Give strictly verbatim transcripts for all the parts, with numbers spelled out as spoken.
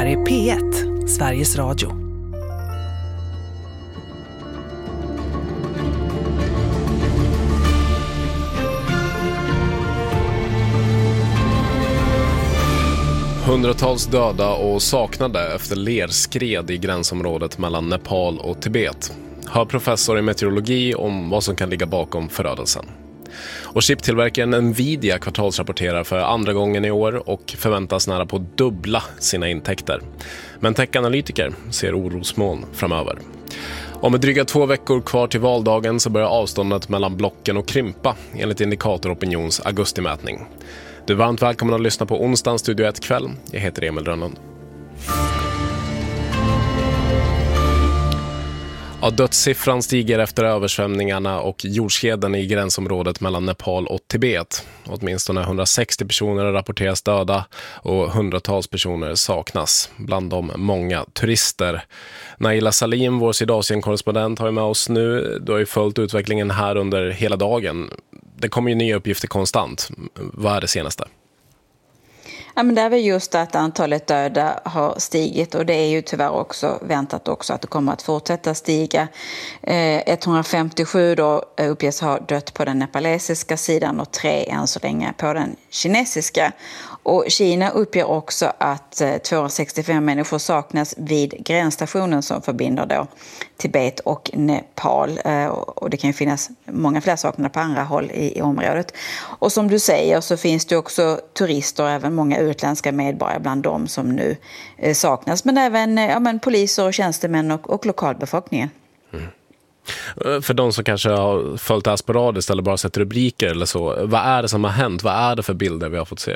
är P ett, Sveriges Radio. Hundratals döda och saknade efter lerskred i gränsområdet mellan Nepal och Tibet. Hör professor i meteorologi om vad som kan ligga bakom förödelsen. Och chiptillverkaren Nvidia kvartalsrapporterar för andra gången i år och förväntas nära på dubbla sina intäkter. Men tech-analytiker ser orosmoln framöver. Om ett dryga två veckor kvar till valdagen så börjar avståndet mellan blocken att krympa enligt Indikator Opinions augustimätning. Du är varmt välkommen att lyssna på onsdagens Studio ett kväll. Jag heter Emil Rönnlund. Ja, dödssiffran stiger efter översvämningarna och jordskeden i gränsområdet mellan Nepal och Tibet. Åtminstone hundrasextio personer rapporteras döda och hundratals personer saknas. Bland dem många turister. Naila Salim, vår Sydasien-korrespondent, har ju med oss nu. Du har ju följt utvecklingen här under hela dagen. Det kommer ju nya uppgifter konstant. Vad är det senaste? Ja, men det är väl just att antalet döda har stigit, och det är ju tyvärr också väntat också att det kommer att fortsätta stiga. Eh, etthundrafemtiosju då uppges ha dött på den nepalesiska sidan och tre än så länge på den kinesiska. Och Kina uppger också att eh, tvåhundrasextiofem människor saknas vid gränsstationen som förbinder då Tibet och Nepal. Eh, och det kan ju finnas många fler saknade på andra håll i, i området. Och som du säger så finns det också turister och även många utländska medborgare bland dem som nu eh, saknas. Men även eh, ja, men poliser och tjänstemän och, och lokalbefolkningen. Mm. För de som kanske har följt det här sporadiskt eller bara sett rubriker eller så, vad är det som har hänt? Vad är det för bilder vi har fått se?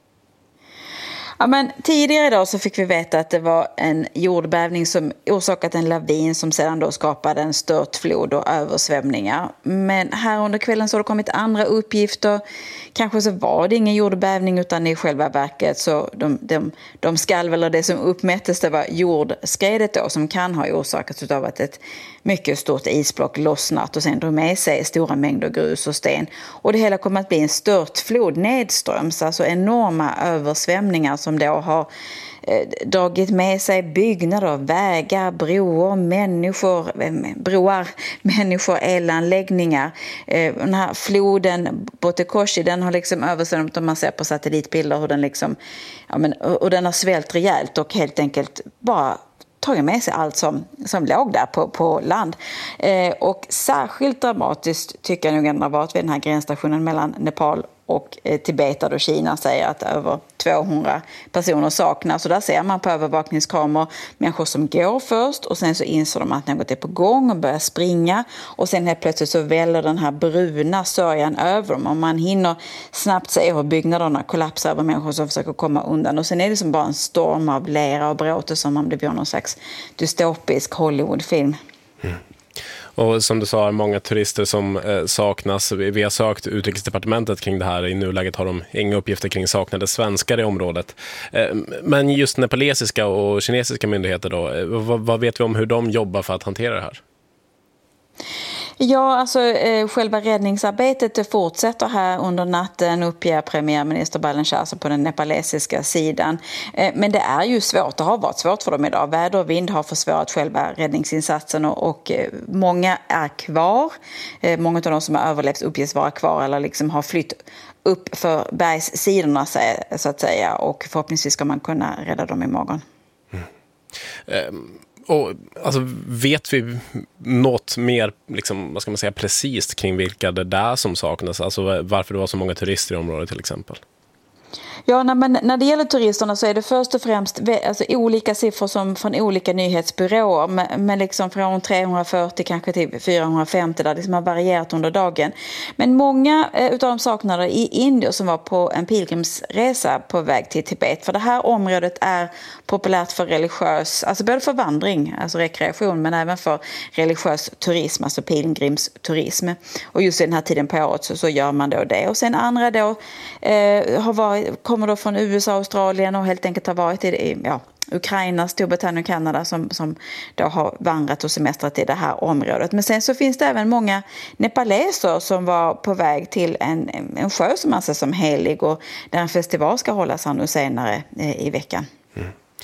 Ja, men tidigare idag så fick vi veta att det var en jordbävning som orsakat en lavin som sedan då skapade en störtflod och översvämningar. Men här under kvällen så har det kommit andra uppgifter. Kanske så var det ingen jordbävning utan i själva verket så de, de, de skalv eller det som uppmättes det var jordskredet då som kan ha orsakats av att ett mycket stort isblock lossnat och sen drog med sig stora mängder grus och sten. Och det hela kommer att bli en störtflod nedströms, alltså enorma översvämningar som då har eh, dragit med sig byggnader, vägar, broar, människor, eh, broar, människor, elanläggningar. Eh, den här floden Botekoshi, den har liksom översvämmat, om man ser på satellitbilder hur den liksom, ja men, och, och den har svällt rejält och helt enkelt bara tagit med sig allt som, som låg där på, på land. Eh, och särskilt dramatiskt tycker jag nog att det har varit vid den här gränsstationen mellan Nepal och eh, Tibet, där Kina säger att över tvåhundra personer saknas. Så där ser man på övervakningskameror människor som går först och sen så inser de att något är på gång och börjar springa. Och sen helt plötsligt så väller den här bruna sörjan över dem och man hinner snabbt se hur byggnaderna kollapsar över människor som försöker komma undan. Och sen är det som bara en storm av lera och bråte som om det blir någon slags dystopisk Hollywoodfilm. Mm. Och som du sa, många turister som eh, saknas. Vi har sökt Utrikesdepartementet kring det här. I nuläget har de inga uppgifter kring saknade svenskar i området. Eh, men just nepalesiska och kinesiska myndigheter då, eh, vad, vad vet vi om hur de jobbar för att hantera det här? Ja, alltså eh, själva räddningsarbetet fortsätter här under natten, uppger premiärminister Balanchan på den nepalesiska sidan. Eh, men det är ju svårt, det har varit svårt för dem idag. Väder och vind har försvårat själva räddningsinsatsen och, och eh, många är kvar. Eh, många av de som har överlevt uppges vara kvar eller liksom har flytt upp för bergssidorna så att säga, och förhoppningsvis ska man kunna rädda dem imorgon. Mm. Um. Och, alltså, vet vi något mer liksom, vad ska man säga, precis kring vilka det där som saknas? Alltså varför det var så många turister i området till exempel? Ja, när, men när det gäller turisterna så är det först och främst alltså, olika siffror som från olika nyhetsbyråer, men, men liksom från trehundrafyrtio kanske till fyrahundrafemtio där det liksom har varierat under dagen. Men många eh, utav de saknade i Indien som var på en pilgrimsresa på väg till Tibet, för det här området är populärt för religiös, alltså både för vandring, alltså rekreation, men även för religiös turism, alltså pilgrimsturism. Och just i den här tiden på året så, så gör man då det. Och sen andra då eh, har varit kommer då från U S A, Australien och helt enkelt har varit i ja, Ukraina, Storbritannien och Kanada som, som då har vandrat och semestrat i det här området. Men sen så finns det även många nepaleser som var på väg till en, en sjö som anses som helig och där en festival ska hållas här nu senare eh, i veckan. Mm.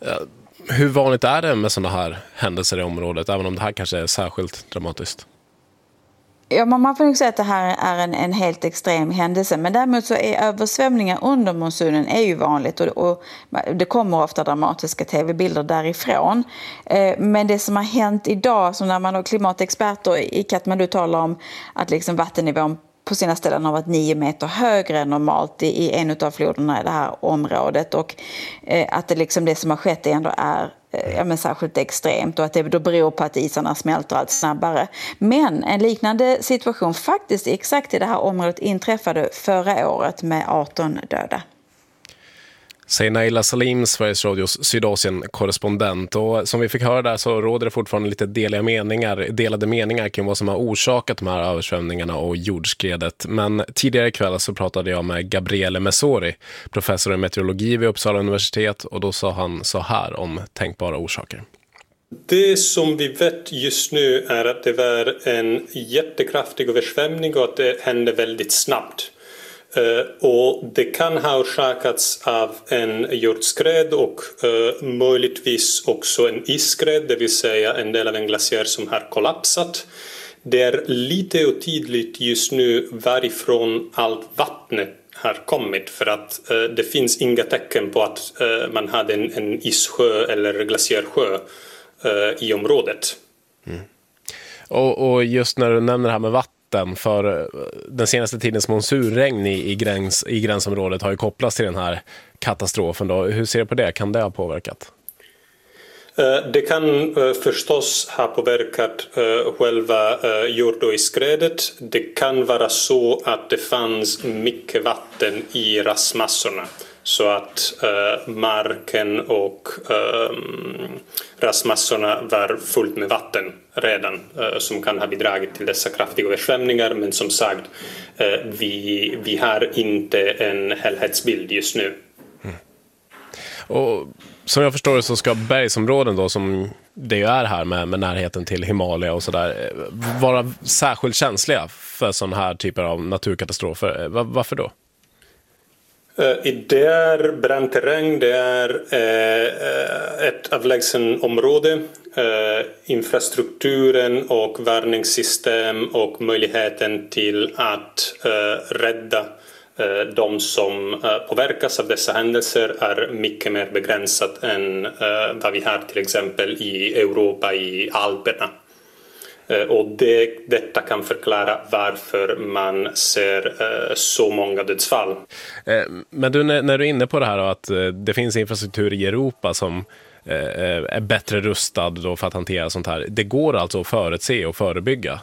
Hur vanligt är det med sådana här händelser i området, även om det här kanske är särskilt dramatiskt? Ja, man får nog säga att det här är en, en helt extrem händelse. Men däremot så är översvämningar under monsunen är ju vanligt. Och, och det kommer ofta dramatiska tv-bilder därifrån. Eh, men det som har hänt idag, som när man har klimatexperter i Kathmandu talar om att liksom vattennivån på sina ställen har varit nio meter högre än normalt i, i en av floderna i det här området. Och eh, att det, liksom det som har skett ändå är eh, ja, men särskilt extremt och att det då beror på att isarna smälter allt snabbare. Men en liknande situation faktiskt exakt i det här området inträffade förra året med arton döda. Säger Naila Salim, Sveriges Radios Sydasien-korrespondent. Och som vi fick höra där så råder det fortfarande lite delade meningar, delade meningar kring vad som har orsakat de här översvämningarna och jordskredet. Men tidigare ikväll så pratade jag med Gabriele Messori, professor i meteorologi vid Uppsala universitet, och då sa han så här om tänkbara orsaker. Det som vi vet just nu är att det var en jättekraftig översvämning och att det hände väldigt snabbt. Uh, och det kan ha orsakats av en jordskred och uh, möjligtvis också en isskred, det vill säga en del av en glaciär som har kollapsat. Det är lite otydligt just nu varifrån allt vattnet har kommit, för att uh, det finns inga tecken på att uh, man hade en, en issjö eller glaciärsjö uh, i området. Mm. Och, och just när du nämner det här med vatten, för den senaste tidens monsunregn i, i, gräns, i gränsområdet har ju kopplats till den här katastrofen. Då. Hur ser du på det? Kan det ha påverkat? Det kan förstås ha påverkat själva jord- och isskredet. Det kan vara så att det fanns mycket vatten i rasmassorna, så att uh, marken och uh, rasmassorna var fullt med vatten redan, uh, som kan ha bidragit till dessa kraftiga översvämningar. Men som sagt, uh, vi, vi har inte en helhetsbild just nu. Mm. Och som jag förstår det så ska bergsområden då, som det ju är här med, med närheten till Himalaya och sådär, vara särskilt känsliga för sådana här typer av naturkatastrofer. Var, varför då? Det är brandterräng, det är eh, ett avlägsen område. Eh, infrastrukturen och varningssystem och möjligheten till att eh, rädda eh, de som eh, påverkas av dessa händelser är mycket mer begränsat än eh, vad vi har till exempel i Europa, i Alperna. Och det, detta kan förklara varför man ser eh, så många dödsfall. Men du, när, när du är inne på det här då, att eh, det finns infrastruktur i Europa som eh, är bättre rustad då för att hantera sånt här. Det går alltså att förutse och förebygga?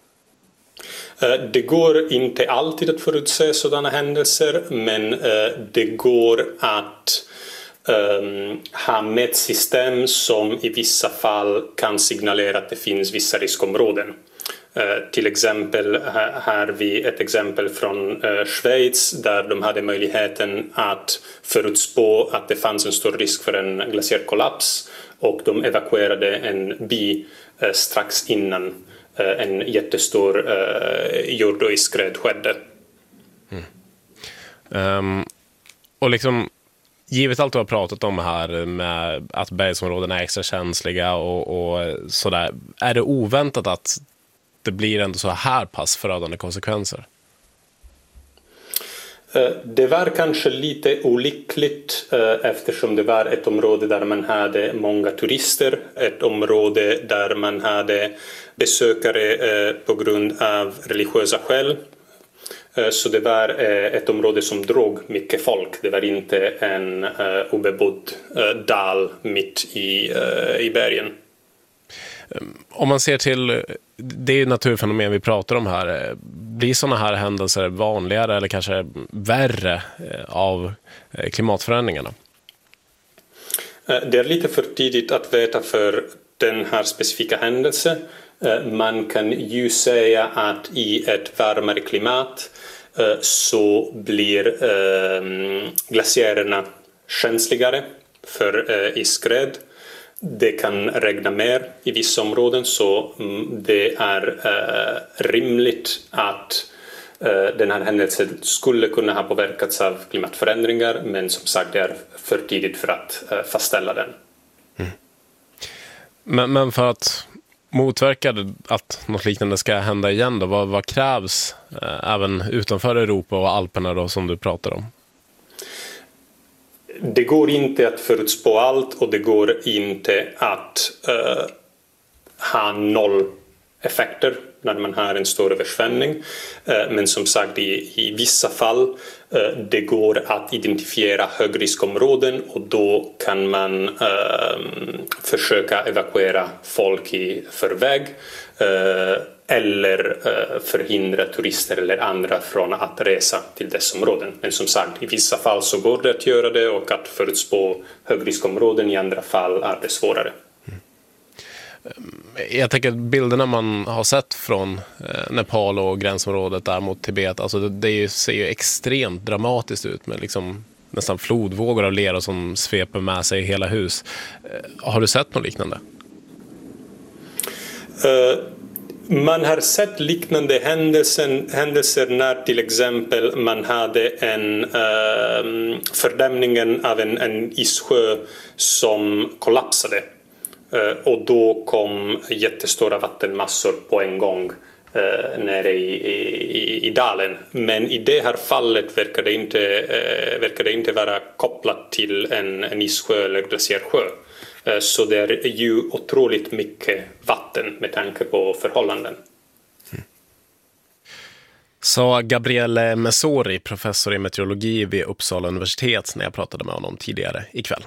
Eh, det går inte alltid att förutse sådana händelser, men eh, det går att Um, ha mätsystem som i vissa fall kan signalera att det finns vissa riskområden. Uh, till exempel här har vi ett exempel från uh, Schweiz där de hade möjligheten att förutspå att det fanns en stor risk för en glaciärkollaps, och de evakuerade en by uh, strax innan uh, en jättestor uh, jord- och isskred skedde. Mm. Um, och liksom givet allt du har pratat om här med att bergsområdena är extra känsliga och, och sådär, är det oväntat att det blir ändå så här pass förödande konsekvenser? Det var kanske lite olyckligt eftersom det var ett område där man hade många turister, ett område där man hade besökare på grund av religiösa skäl. Så det var ett område som drog mycket folk. Det var inte en uh, obebodd uh, dal mitt i, uh, i bergen. Om man ser till, det är ju naturfenomen vi pratar om här. Blir sådana här händelser vanligare eller kanske värre av klimatförändringarna? Det är lite för tidigt att veta för den här specifika händelsen. Man kan ju säga att i ett varmare klimat så blir glaciärerna känsligare för isskred. Det kan regna mer i vissa områden, så det är rimligt att den här händelsen skulle kunna ha påverkats av klimatförändringar, men som sagt det är för tidigt för att fastställa den. Men, men för att motverka att något liknande ska hända igen då, vad, vad krävs eh, även utanför Europa och Alperna då, som du pratar om? Det går inte att förutspå allt och det går inte att uh, ha noll effekter när man har en stor översvämning. Uh, men som sagt, i, i vissa fall uh, det går att identifiera högriskområden och då kan man uh, försöka evakuera folk i förväg uh, eller uh, förhindra turister eller andra från att resa till dessa områden. Men som sagt, i vissa fall så går det att göra det och att förutspå högriskområden, i andra fall är det svårare. Jag tänker att bilderna man har sett från Nepal och gränsområdet där mot Tibet, alltså det, det ser ju extremt dramatiskt ut med liksom nästan flodvågor av lera som sveper med sig hela hus. Har du sett något liknande? Uh, man har sett liknande händelser, händelser när till exempel man hade en uh, fördämningen av en, en issjö som kollapsade. Uh, och då kom jättestora vattenmassor på en gång uh, nere i, i, i dalen. Men i det här fallet verkar det inte, uh, verkar det inte vara kopplat till en, en issjö eller glaciärsjö. Uh, så det är ju otroligt mycket vatten med tanke på förhållanden. Mm. Sa Gabriele Messori, professor i meteorologi vid Uppsala universitet, när jag pratade med honom tidigare ikväll.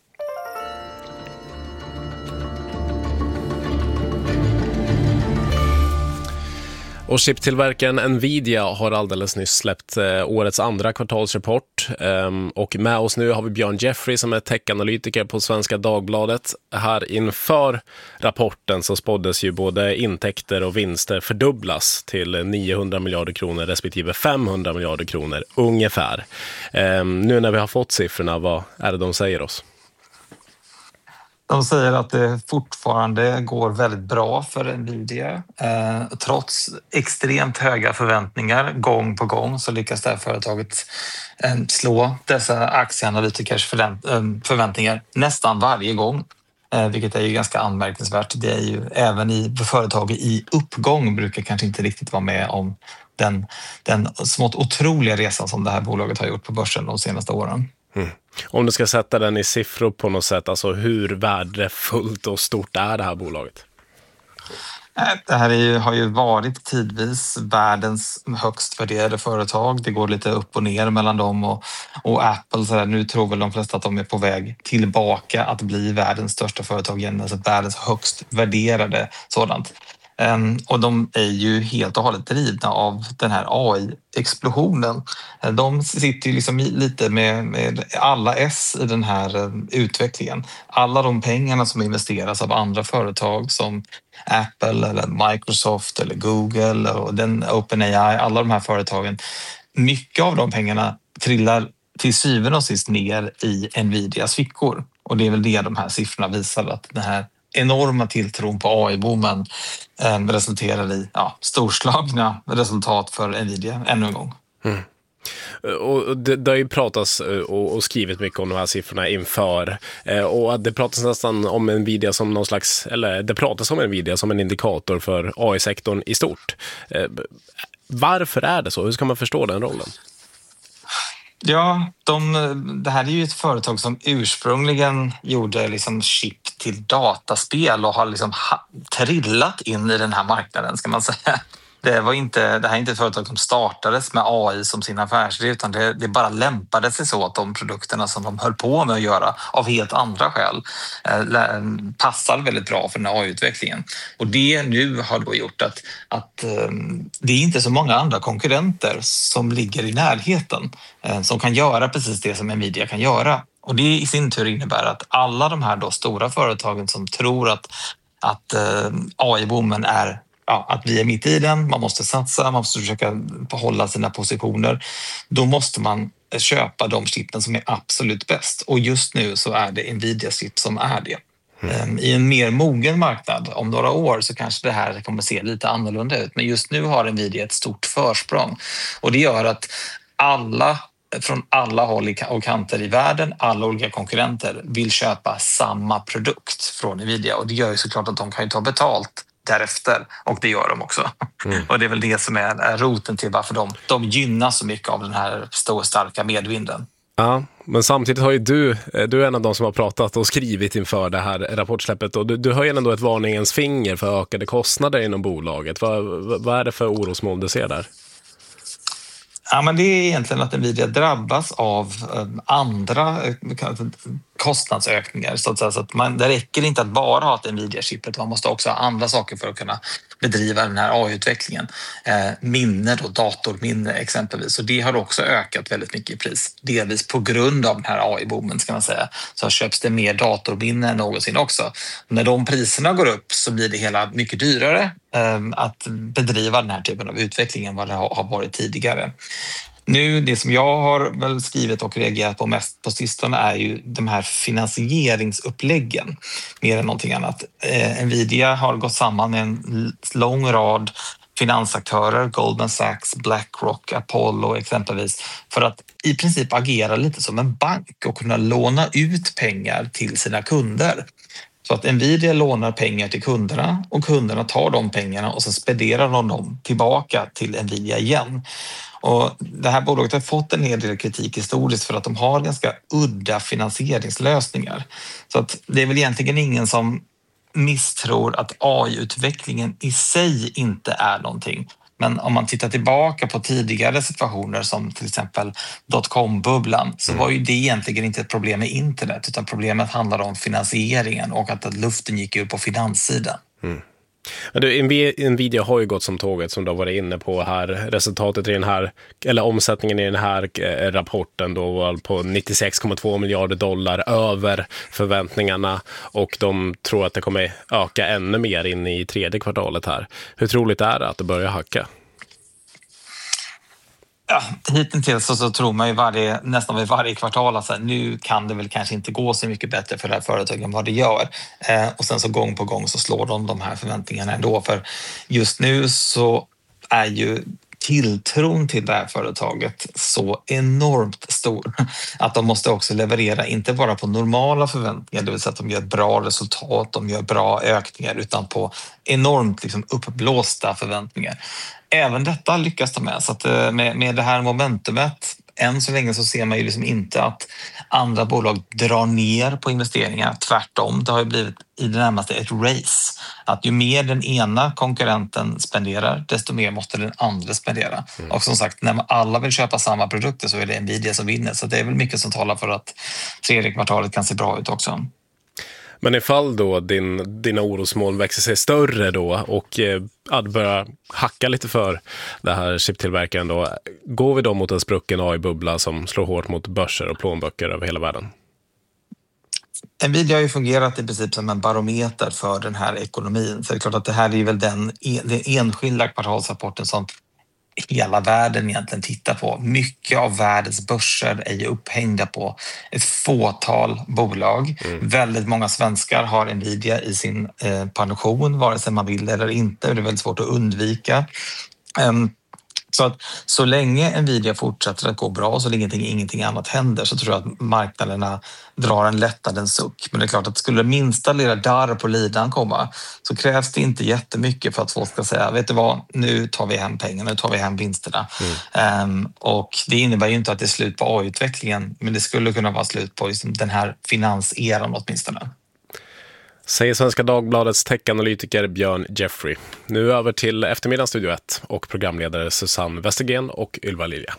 Och chiptillverkaren Nvidia har alldeles nyss släppt eh, årets andra kvartalsrapport. Ehm, och med oss nu har vi Björn Jeffrey som är techanalytiker på Svenska Dagbladet. Här inför rapporten så spåddes ju både intäkter och vinster fördubblas till niohundra miljarder kronor respektive femhundra miljarder kronor ungefär. Ehm, nu när vi har fått siffrorna, vad är det de säger oss? De säger att det fortfarande går väldigt bra för Nvidia. Eh, trots extremt höga förväntningar gång på gång så lyckas det här företaget eh, slå dessa aktieanalytikers förvänt- eh, förväntningar nästan varje gång. Eh, vilket är ju ganska anmärkningsvärt. Det är ju även i företag i uppgång brukar kanske inte riktigt vara med om den, den smått otroliga resan som det här bolaget har gjort på börsen de senaste åren. Mm. Om du ska sätta den i siffror på något sätt, alltså hur värdefullt och stort är det här bolaget? Det här är ju, har ju varit tidvis världens högst värderade företag. Det går lite upp och ner mellan dem och, och Apple. Så där. Nu tror väl de flesta att de är på väg tillbaka att bli världens största företag igen. Alltså världens högst värderade sådant. Um, och de är ju helt och hållet drivna av den här A I-explosionen. De sitter ju liksom lite med, med alla S i den här um, utvecklingen. Alla de pengarna som investeras av andra företag som Apple eller Microsoft eller Google och den OpenAI, alla de här företagen, mycket av de pengarna trillar till syvende och sist ner i Nvidias fickor. Och det är väl det de här siffrorna visar, att den här enorma tilltron på A I-boomen eh, resulterar i ja, storslagna resultat för Nvidia ännu en gång. Mm. Och det, det har ju pratats och, och skrivit mycket om de här siffrorna inför, och det pratas nästan om Nvidia som någon slags, eller det pratas om Nvidia som en indikator för A I-sektorn i stort. Varför är det så? Hur ska man förstå den rollen? Ja, de, det här är ju ett företag som ursprungligen gjorde liksom chip till dataspel och har liksom ha, trillat in i den här marknaden, ska man säga. Det, var inte, det här är inte ett företag som startades med A I som sin affärsidé, utan det, det bara lämpade sig så att de produkterna som de höll på med att göra av helt andra skäl eh, passar väldigt bra för den här A I-utvecklingen. Och det nu har då gjort att, att eh, det är inte så många andra konkurrenter som ligger i närheten eh, som kan göra precis det som Nvidia kan göra. Och det i sin tur innebär att alla de här då stora företagen som tror att, att eh, A I-boomen är Ja, att vi är mitt i den, man måste satsa, man måste försöka behålla sina positioner. Då måste man köpa de chippen som är absolut bäst. Och just nu så är det Nvidia-chip som är det. Mm. I en mer mogen marknad om några år så kanske det här kommer se lite annorlunda ut. Men just nu har Nvidia ett stort försprång. Och det gör att alla från alla håll och kanter i världen, alla olika konkurrenter vill köpa samma produkt från Nvidia, och det gör ju såklart att de kan ju ta betalt därefter, och det gör de också. Mm. Och det är väl det som är, är roten till varför de, de gynnas så mycket av den här stora starka medvinden. Ja, men samtidigt har ju du, du är en av de som har pratat och skrivit inför det här rapportsläppet, och du, du har ju ändå ett varningens finger för ökade kostnader inom bolaget. Vad, vad är det för orosmoln du ser där? Ja, men det är egentligen att Nvidia drabbas av andra kostnadsökningar. Så att, så att man, det räcker inte att bara ha ett Nvidia-chippet, man måste också ha andra saker för att kunna bedriva den här A I-utvecklingen. Eh, minne då, datorminne exempelvis. Och det har också ökat väldigt mycket i pris. Delvis på grund av den här A I-boomen, ska man säga. Så köps det mer datorminne än någonsin också. Och när de priserna går upp så blir det hela mycket dyrare eh, att bedriva den här typen av utveckling än vad det har varit tidigare. Nu, det som jag har väl skrivit och reagerat på mest på sistone är ju de här finansieringsuppläggen mer än någonting annat. Eh, Nvidia har gått samman med en lång rad finansaktörer, Goldman Sachs, BlackRock, Apollo exempelvis, för att i princip agera lite som en bank och kunna låna ut pengar till sina kunder. Så att Nvidia lånar pengar till kunderna och kunderna tar de pengarna och så spenderar de dem tillbaka till Nvidia igen. Och det här bolaget har fått en hel del kritik historiskt för att de har ganska udda finansieringslösningar. Så att det är väl egentligen ingen som misstror att A I-utvecklingen i sig inte är någonting. Men om man tittar tillbaka på tidigare situationer som till exempel dotcom-bubblan, så var ju det egentligen inte ett problem med internet, utan problemet handlade om finansieringen och att luften gick ur på finanssidan. Mm. Nvidia har ju gått som tåget, som du har varit inne på här. Resultatet i den här, eller omsättningen i den här rapporten då var på nittiosex komma två miljarder dollar över förväntningarna, och de tror att det kommer öka ännu mer in i tredje kvartalet här. Hur troligt är det att det börjar hacka? Ja, hittills så, så tror man ju varje, nästan vid varje kvartal att nu kan det väl kanske inte gå så mycket bättre för det här företaget än vad det gör. Eh, och sen så gång på gång så slår de de här förväntningarna ändå. För just nu så är ju tilltron till det här företaget så enormt stor att de måste också leverera inte bara på normala förväntningar, det vill säga att de gör bra resultat, de gör bra ökningar, utan på enormt liksom uppblåsta förväntningar. Även detta lyckas de med, så att med, med det här momentumet, än så länge så ser man ju liksom inte att andra bolag drar ner på investeringar. Tvärtom, det har ju blivit i det närmaste ett race. Att ju mer den ena konkurrenten spenderar, desto mer måste den andra spendera. Mm. Och som sagt, när alla vill köpa samma produkter så är det Nvidia som vinner. Så det är väl mycket som talar för att tredje kvartalet kan se bra ut också. Men ifall då din, dina orosmoln växer sig större då och eh, att börja hacka lite för det här chiptillverkaren då, går vi då mot en sprucken A I-bubbla som slår hårt mot börser och plånböcker över hela världen? Nvidia har ju fungerat i princip som en barometer för den här ekonomin. Så det är klart att det här är väl den, den enskilda kvartalsrapporten som hela världen egentligen tittar på. Mycket av världens börser är ju upphängda på ett fåtal bolag. Mm. Väldigt många svenskar har Nvidia i sin eh, pension, vare sig man vill eller inte. Det är väldigt svårt att undvika. Um, Så att så länge Nvidia fortsätter att gå bra, så länge ingenting, ingenting annat händer, så tror jag att marknaderna drar en lättnadens suck. Men det är klart att skulle minsta lilla darr på lidan komma, så krävs det inte jättemycket för att folk ska säga, vet du vad, nu tar vi hem pengarna, nu tar vi hem vinsterna. Mm. Um, och det innebär ju inte att det är slut på A I-utvecklingen, men det skulle kunna vara slut på liksom den här finanseran åtminstone. Säger Svenska Dagbladets tech-analytiker Björn Jeffrey. Nu över till eftermiddagens Studio ett och programledare Susanne Westergren och Ylva Lilja.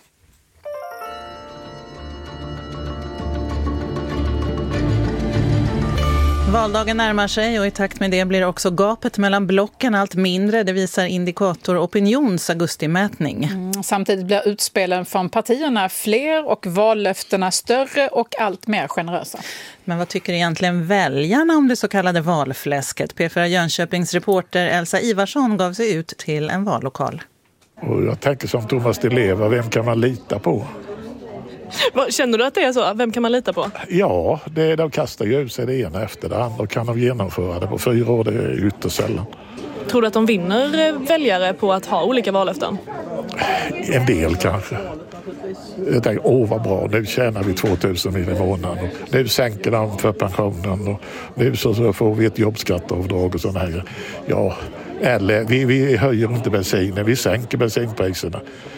Valdagen närmar sig och i takt med det blir också gapet mellan blocken allt mindre. Det visar Indikator Opinions augustimätning. Mm, samtidigt blir utspelen från partierna fler och vallöftena större och allt mer generösa. Men vad tycker egentligen väljarna om det så kallade valfläsket? P fyra Jönköpings reporter Elsa Ivarsson gav sig ut till en vallokal. Och jag tänker som Thomas Di Leva, vem kan man lita på? Känner du att det är så? Vem kan man lita på? Ja, det, de kastar ju ut sig det ena efter det andra och kan de genomföra det på fyra år, det är ytterst sällan. Tror du att de vinner väljare på att ha olika vallöften? En del kanske. Jag tänkte, åh vad bra, nu tjänar vi tvåtusen mil i månaden. Och nu sänker de för pensionen och nu så, så får vi ett jobbskatteavdrag och sådana här. Ja, eller vi, vi höjer inte bensinen, vi sänker bensinpriserna.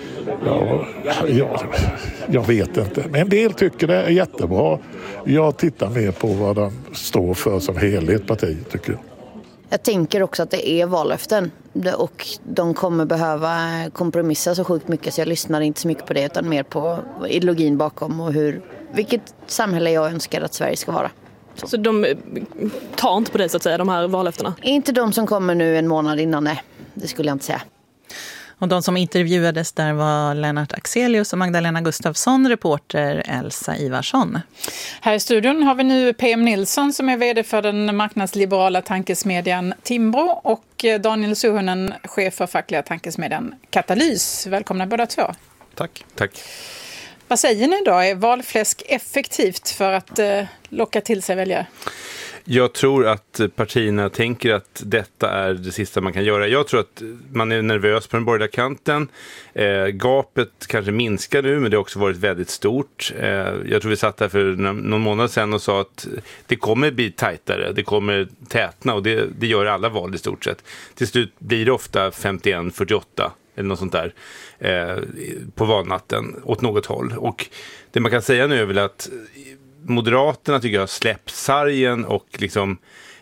Ja, ja, jag vet inte. Men en del tycker det är jättebra. Jag tittar mer på vad de står för som helhet, partiet tycker jag. Jag tänker också att det är vallöften och de kommer behöva kompromissa så sjukt mycket, så jag lyssnar inte så mycket på det utan mer på ideologin bakom och hur, vilket samhälle jag önskar att Sverige ska vara. Så, så de tar inte på det så att säga, de här vallöftena? Inte de som kommer nu en månad innan, nej. Det skulle jag inte säga. Och de som intervjuades där var Lennart Axelius och Magdalena Gustafsson, reporter Elsa Ivarsson. Här i studion har vi nu P M Nilsson som är vd för den marknadsliberala tankesmedjan Timbro och Daniel Suhonen, chef för fackliga tankesmedjan Katalys. Välkomna båda två. Tack. Tack. Vad säger ni då? Är valfläsk effektivt för att eh, locka till sig väljare? Jag tror att partierna tänker att detta är det sista man kan göra. Jag tror att man är nervös på den borgerliga kanten. Eh, gapet kanske minskar nu, men det har också varit väldigt stort. Eh, jag tror vi satt här för någon månad sedan och sa att det kommer bli tajtare, det kommer tätna och det, det gör alla val i stort sett. Till slut blir det ofta femtioett fyrtioåtta eller något sånt där eh, på valnatten åt något håll. Och det man kan säga nu är väl att Moderaterna tycker jag har släppt sargen och liksom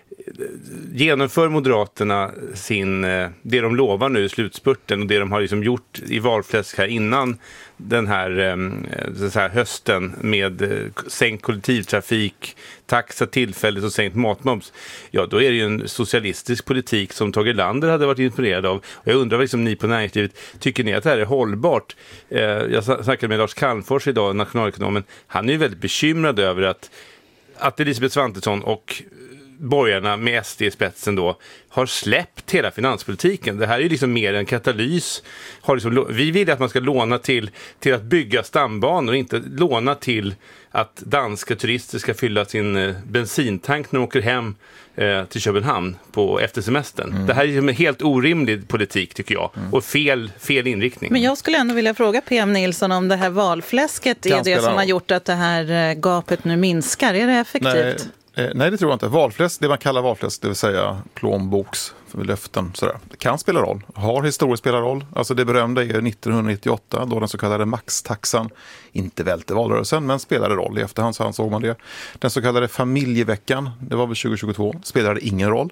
genomför Moderaterna sin, det de lovar nu i slutspurten och det de har liksom gjort i valfläsk här innan den här, så här hösten med sänkt kollektivtrafik, taxa tillfälligt och sänkt matmoms. Ja, då är det ju en socialistisk politik som Tage Erlander hade varit inspirerad av. Och jag undrar liksom ni på näringslivet, tycker ni att det här är hållbart? Jag snackade med Lars Calmfors idag, nationalekonomen. Han är ju väldigt bekymrad över att, att Elisabeth Svantesson och borgarna med S D i spetsen då har släppt hela finanspolitiken. Det här är ju liksom mer en katalys. Har liksom, vi vill att man ska låna till, till att bygga stambanor och inte låna till att danska turister ska fylla sin eh, bensintank när de åker hem eh, till Köpenhamn på eftersemestern. Mm. Det här är ju en helt orimlig politik tycker jag. Mm. Och fel, fel inriktning. Men jag skulle ändå vilja fråga P M Nilsson om det här valfläsket är det som har gjort att det här gapet nu minskar. Är det effektivt? Nej. Eh, nej, det tror jag inte. Valfläsk, det man kallar valfläsk, det vill säga plånboks för löften, sådär. Det kan spela roll, har historiskt spelat roll. Alltså det berömda är nittonhundranittioåtta då den så kallade maxtaxan inte välte valrörelsen men spelade roll. I efterhand så ansåg man det. Den så kallade familjeveckan, det var väl tjugohundratjugotvå, spelade ingen roll.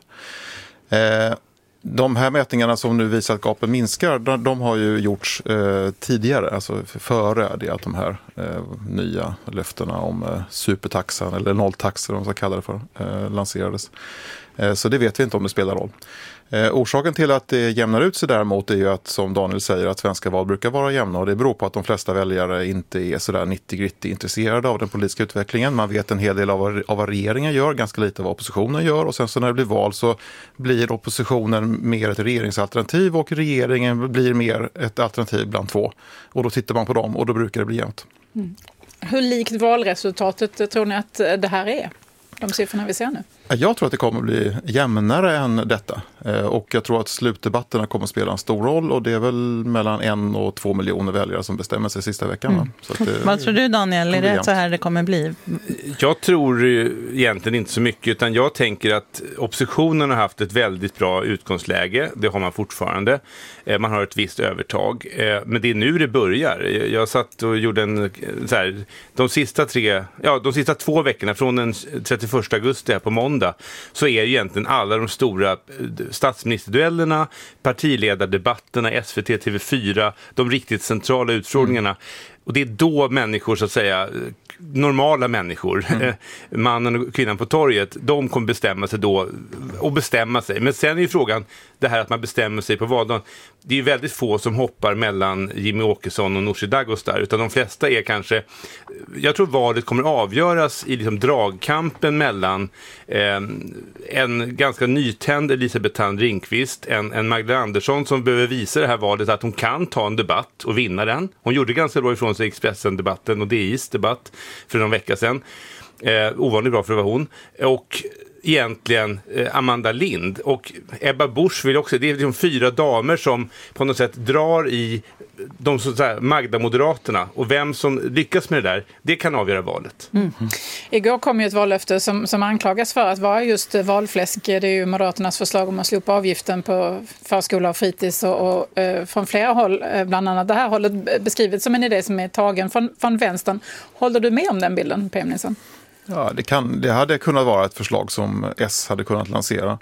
Eh, De här mätningarna som nu visar att gapen minskar, de, de har ju gjorts eh, tidigare, alltså före det att de här eh, nya löftena om eh, supertaxan eller nolltaxan, de ska kalla det för, eh, lanserades. Eh, så det vet vi inte om det spelar roll. Eh, orsaken till att det jämnar ut sig däremot är ju att, som Daniel säger, att svenska val brukar vara jämna och det beror på att de flesta väljare inte är sådär nittio-gritty intresserade av den politiska utvecklingen. Man vet en hel del av vad, av vad regeringen gör, ganska lite av vad oppositionen gör och sen så när det blir val så blir oppositionen mer ett regeringsalternativ och regeringen blir mer ett alternativ bland två. Och då tittar man på dem och då brukar det bli jämnt. Mm. Hur likt valresultatet tror ni att det här är? De siffrorna vi ser nu. Jag tror att det kommer bli jämnare än detta. Och jag tror att slutdebatterna kommer att spela en stor roll. Och det är väl mellan en och två miljoner väljare som bestämmer sig sista veckan. Mm. Så att det, vad tror du Daniel? Är det så här det kommer bli? Jag tror egentligen inte så mycket. Utan jag tänker att oppositionen har haft ett väldigt bra utgångsläge. Det har man fortfarande. Man har ett visst övertag. Men det är nu det börjar. Jag satt och gjorde en... Så här, de sista tre... Ja, de sista två veckorna från den trettioförsta augusti här på måndag så är egentligen alla de stora statsministerduellerna, partiledardebatterna, S V T, T V fyra, de riktigt centrala utfrågningarna. Mm. Och det är då människor, så att säga, normala människor, mm. mannen och kvinnan på torget, de kommer bestämma sig då och bestämma sig. Men sen är ju frågan, det här att man bestämmer sig på valdagen, det är ju väldigt få som hoppar mellan Jimmy Åkesson och Nooshi Dadgostar, utan de flesta är kanske, jag tror valet kommer avgöras i liksom dragkampen mellan eh, en ganska nytänd Elisabeth Thand Ringqvist, en, en Magdalena Andersson som behöver visa det här valet att hon kan ta en debatt och vinna den. Hon gjorde ganska bra ifrån sig Expressen-debatten och D I:s debatt för någon vecka sedan. Eh, ovanligt bra för att vara hon. Och egentligen eh, Amanda Lind och Ebba Busch vill också, det är de fyra damer som på något sätt drar i de så att säga Magda-moderaterna, och vem som lyckas med det där, det kan avgöra valet. Mm. Igår kom ju ett vallöfte som, som anklagas för att vara just valfläsk. Det är ju Moderaternas förslag om att slopa avgiften på förskola och fritids och, och eh, från flera håll, eh, bland annat det här hållet beskrivit som en idé som är tagen från, från vänstern. Håller du med om den bilden, P M Nilsson? Ja, det, kan, det hade kunnat vara ett förslag som S hade kunnat lansera.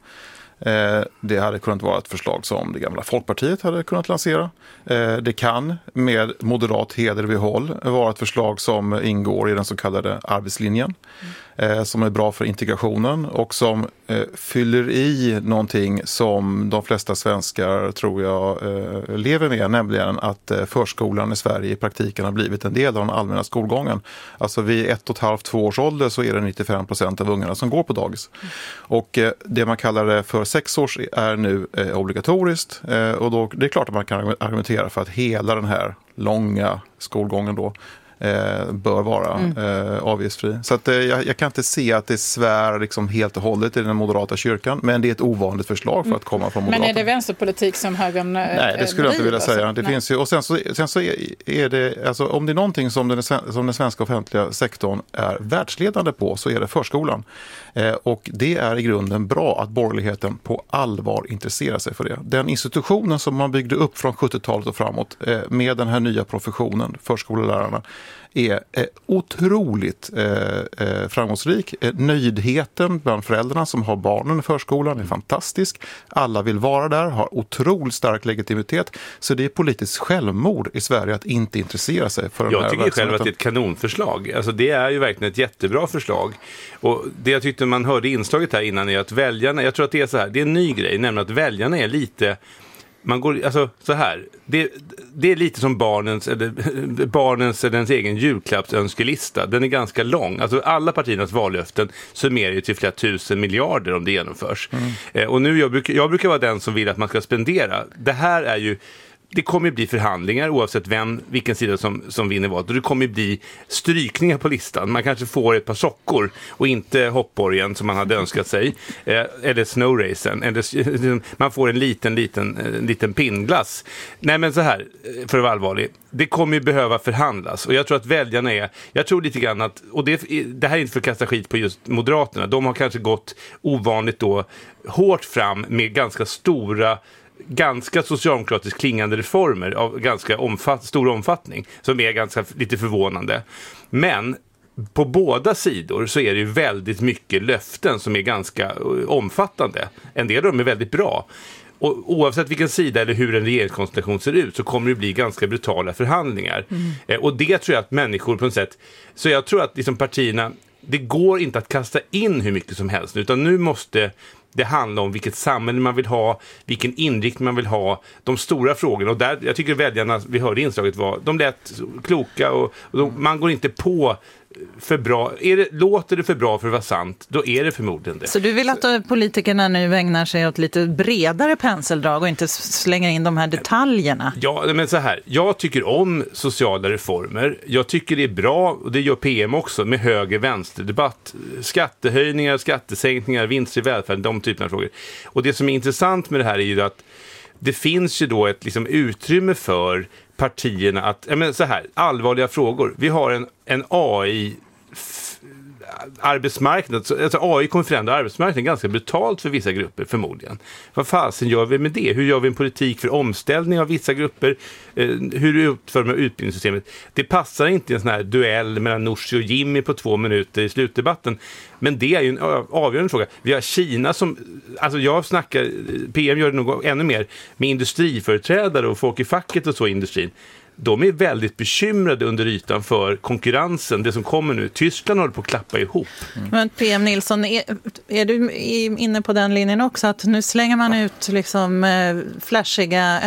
Eh, det hade kunnat vara ett förslag som det gamla Folkpartiet hade kunnat lansera. Eh, det kan med moderat heder vid håll vara ett förslag som ingår i den så kallade arbetslinjen. Eh, som är bra för integrationen och som eh, fyller i någonting som de flesta svenskar tror jag eh, lever med, nämligen att eh, förskolan i Sverige i praktiken har blivit en del av den allmänna skolgången. Alltså vid ett och ett halvt, två års ålder så är det nittiofem procent av ungarna som går på dagis. Mm. Och eh, det man kallar det för sex års är nu eh, obligatoriskt eh, och då det är klart att man kan argumentera för att hela den här långa skolgången då Eh, bör vara mm. eh, avgiftsfri. Så att, eh, jag, jag kan inte se att det svär liksom helt och hållet i den moderata kyrkan, men det är ett ovanligt förslag för att komma från Moderaterna. Men är det vänsterpolitik som högern eh, Nej, det skulle jag inte vilja säga. Det Nej. finns ju, och sen så, sen så är, är det, alltså, om det är någonting som den, som den svenska offentliga sektorn är världsledande på så är det förskolan. Eh, och det är i grunden bra att borgerligheten på allvar intresserar sig för det. Den institutionen som man byggde upp från sjuttiotalet och framåt eh, med den här nya professionen, förskolelärarna, är eh, otroligt eh, eh, framgångsrik. Eh, nöjdheten bland föräldrarna som har barnen i förskolan är fantastisk. Alla vill vara där, har otroligt stark legitimitet. Så det är politiskt självmord i Sverige att inte intressera sig för den jag här tycker själv att det är ett kanonförslag. Alltså det är ju verkligen ett jättebra förslag. Och det jag tyckte man hörde inslaget här innan är att väljarna, jag tror att det är så här, det är en ny grej, nämligen att väljarna är lite... Man går, alltså så här, det, det är lite som barnens eller barnens eller ens egen julklappsönskelista. Den är ganska lång. Alltså alla partiernas vallöften summerar ju till flera tusen miljarder om det genomförs. Mm. Eh, och nu jag brukar, jag brukar vara den som vill att man ska spendera. Det här är ju det kommer bli förhandlingar oavsett vem, vilken sida som, som vinner vad. Och det kommer bli strykningar på listan. Man kanske får ett par sockor och inte hoppborgen som man hade önskat sig. Eh, eller snowracen. Eller, man får en liten, liten, en liten pinnglass. Nej men så här, för att vara allvarlig. Det kommer ju behöva förhandlas. Och jag tror att väljarna är, jag tror lite grann att, och det, det här är inte för att kasta skit på just Moderaterna. De har kanske gått ovanligt då hårt fram med ganska stora ganska socialdemokratiskt klingande reformer av ganska omfatt, stor omfattning som är ganska lite förvånande. Men på båda sidor så är det ju väldigt mycket löften som är ganska omfattande. En del av dem är väldigt bra. Och oavsett vilken sida eller hur en regeringskonstellation ser ut så kommer det bli ganska brutala förhandlingar. Mm. Eh, och det tror jag att människor på något sätt... Så jag tror att liksom partierna... Det går inte att kasta in hur mycket som helst utan nu måste... Det handlar om vilket samhälle man vill ha, vilken inriktning man vill ha, de stora frågorna. Och där, jag tycker väljarna, vi hörde inslaget, var, de lät kloka och, och de, man går inte på för bra. Är det, låter det för bra för att vara sant, då är det förmodligen det. Så du vill att politikerna nu ägnar sig åt lite bredare penseldrag och inte slänger in de här detaljerna? Ja, men så här. Jag tycker om sociala reformer. Jag tycker det är bra, och det gör P M också, med höger-vänster-debatt. Skattehöjningar, skattesänkningar, vinster i välfärden, de typerna av frågor. Och det som är intressant med det här är ju att det finns ju då ett liksom, utrymme för partierna att, jag menar så här, allvarliga frågor. Vi har en, en A I f- arbetsmarknad, alltså A I kommer förändra arbetsmarknaden ganska brutalt för vissa grupper förmodligen. Vad fasen gör vi med det? Hur gör vi en politik för omställning av vissa grupper? Eh, hur utför man utbildningssystemet? Det passar inte i en sån här duell mellan Nooshi och Jimmy på två minuter i slutdebatten. Men det är ju en avgörande fråga. Vi har Kina som, alltså jag snackar, P M gör det nog ännu mer med industriföreträdare och folk i facket och så i industrin. De är väldigt bekymrade under ytan för konkurrensen, det som kommer nu. Tyskland håller på att klappa ihop. Mm. Men P M Nilsson, är, är du inne på den linjen också? Att nu slänger man ut liksom eh, flashiga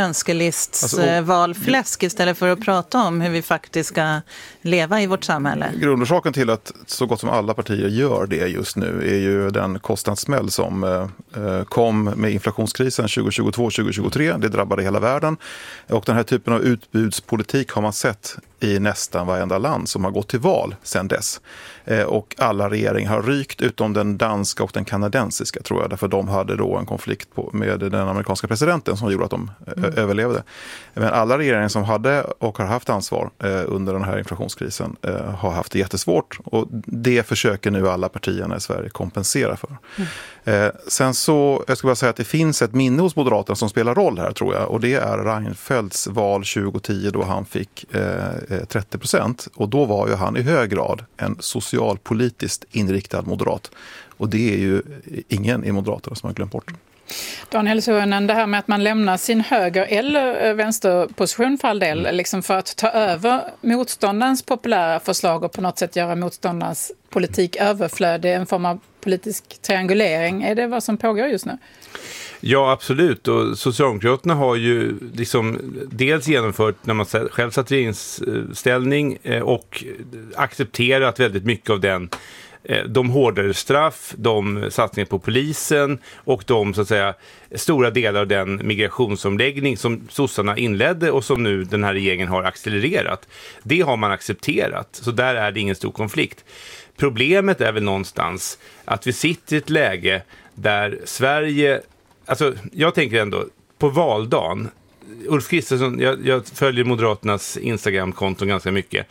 önskelistsvalfläsk alltså, istället för att prata om hur vi faktiskt ska leva i vårt samhälle? Grundorsaken till att så gott som alla partier gör det just nu är ju den kostnadssmäll som eh, kom med inflationskrisen tjugohundratjugotvå tjugohundratjugotre. Det drabbade hela världen. Och den här typen av utbudspolitik har man sett i nästan varenda land som har gått till val sedan dess. Eh, och alla regeringar har rykt utom den danska och den kanadensiska, tror jag. Därför de hade då en konflikt på, med den amerikanska presidenten som gjorde att de mm. ö- överlevde. Men alla regeringar som hade och har haft ansvar eh, under den här inflationskrisen eh, har haft det jättesvårt. Och det försöker nu alla partierna i Sverige kompensera för. Mm. Eh, sen så, jag ska bara säga att det finns ett minne hos Moderaterna som spelar roll här, tror jag. Och det är Reinfeldts val tjugohundratio då han fick eh, trettio procent. Och då var ju han i hög grad en socialpolitiskt inriktad moderat. Och det är ju ingen i Moderaterna som har glömt bort. Daniel Suhonen, det här med att man lämnar sin höger- eller vänsterposition för all del, mm. liksom för att ta över motståndarens populära förslag och på något sätt göra motståndarens politik överflödig, en form av politisk triangulering. Är det vad som pågår just nu? Ja, absolut. Och Socialdemokraterna har ju liksom dels genomfört när man själv satt i regeringsställning och accepterat väldigt mycket av den, de hårdare straff, de satsningar på polisen och de, så att säga, stora delar av den migrationsomläggning som sossarna inledde och som nu den här regeringen har accelererat. Det har man accepterat, så där är det ingen stor konflikt. Problemet är väl någonstans att vi sitter i ett läge där Sverige, alltså jag tänker ändå på valdagen, Ulf Kristersson, jag, jag följer Moderaternas Instagram-konton ganska mycket.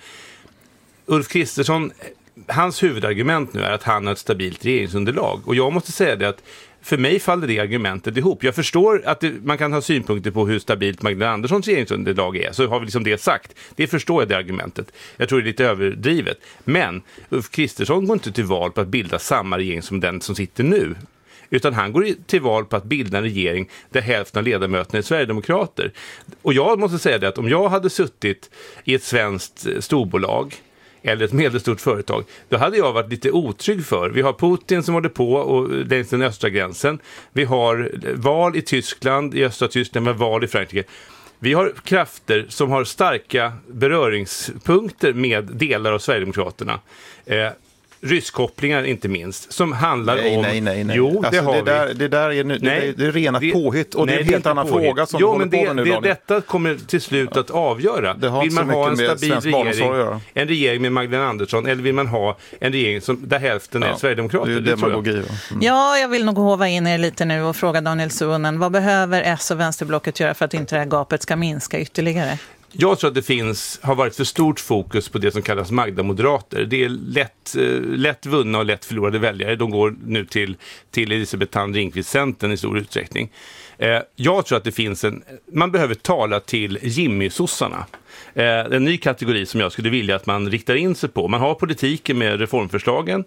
Ulf Kristersson, hans huvudargument nu är att han har ett stabilt regeringsunderlag. Och jag måste säga det att för mig faller det argumentet ihop. Jag förstår att det, man kan ha synpunkter på hur stabilt Magdalena Anderssons regeringsunderlag är. Så har vi liksom det sagt. Det förstår jag, det argumentet. Jag tror det är lite överdrivet. Men Ulf Kristersson går inte till val på att bilda samma regering som den som sitter nu. Utan han går till val på att bilda en regering där hälften av ledamöterna är Sverigedemokrater. Och jag måste säga det att om jag hade suttit i ett svenskt storbolag eller ett medelstort företag, då hade jag varit lite otrygg för. Vi har Putin som håller på och längs den östra gränsen. Vi har val i Tyskland, i östra Tyskland, med val i Frankrike. Vi har krafter som har starka beröringspunkter med delar av Sverigedemokraterna. Eh, Rysskopplingar inte minst, som handlar nej, om... Nej, nej, nej. Jo, alltså, det har det där, vi. Det där är, nu, nej, det är rena det, påhitt och nej, det är en helt annan påhitt. Fråga som jo, du håller men det, på med nu, det, Daniel. Detta kommer till slut att avgöra. Vill man ha en stabil regering, en regering med Magdalena Andersson, eller vill man ha en regering som, där hälften ja, är Sverigedemokrater? Det är demagogi. Mm. Ja, jag vill nog hova in er lite nu och fråga Daniel Suhonen, vad behöver S och vänsterblocket göra för att inte det här gapet ska minska ytterligare? Jag tror att det finns, har varit för stort fokus på det som kallas Magda-moderater. Det är lätt, lätt vunna och lätt förlorade väljare. De går nu till, till Elisabeth Thand Ringqvist-centern i stor utsträckning. Jag tror att det finns en... Man behöver tala till Jimmy-sossarna. En ny kategori som jag skulle vilja att man riktar in sig på. Man har politiken med reformförslagen,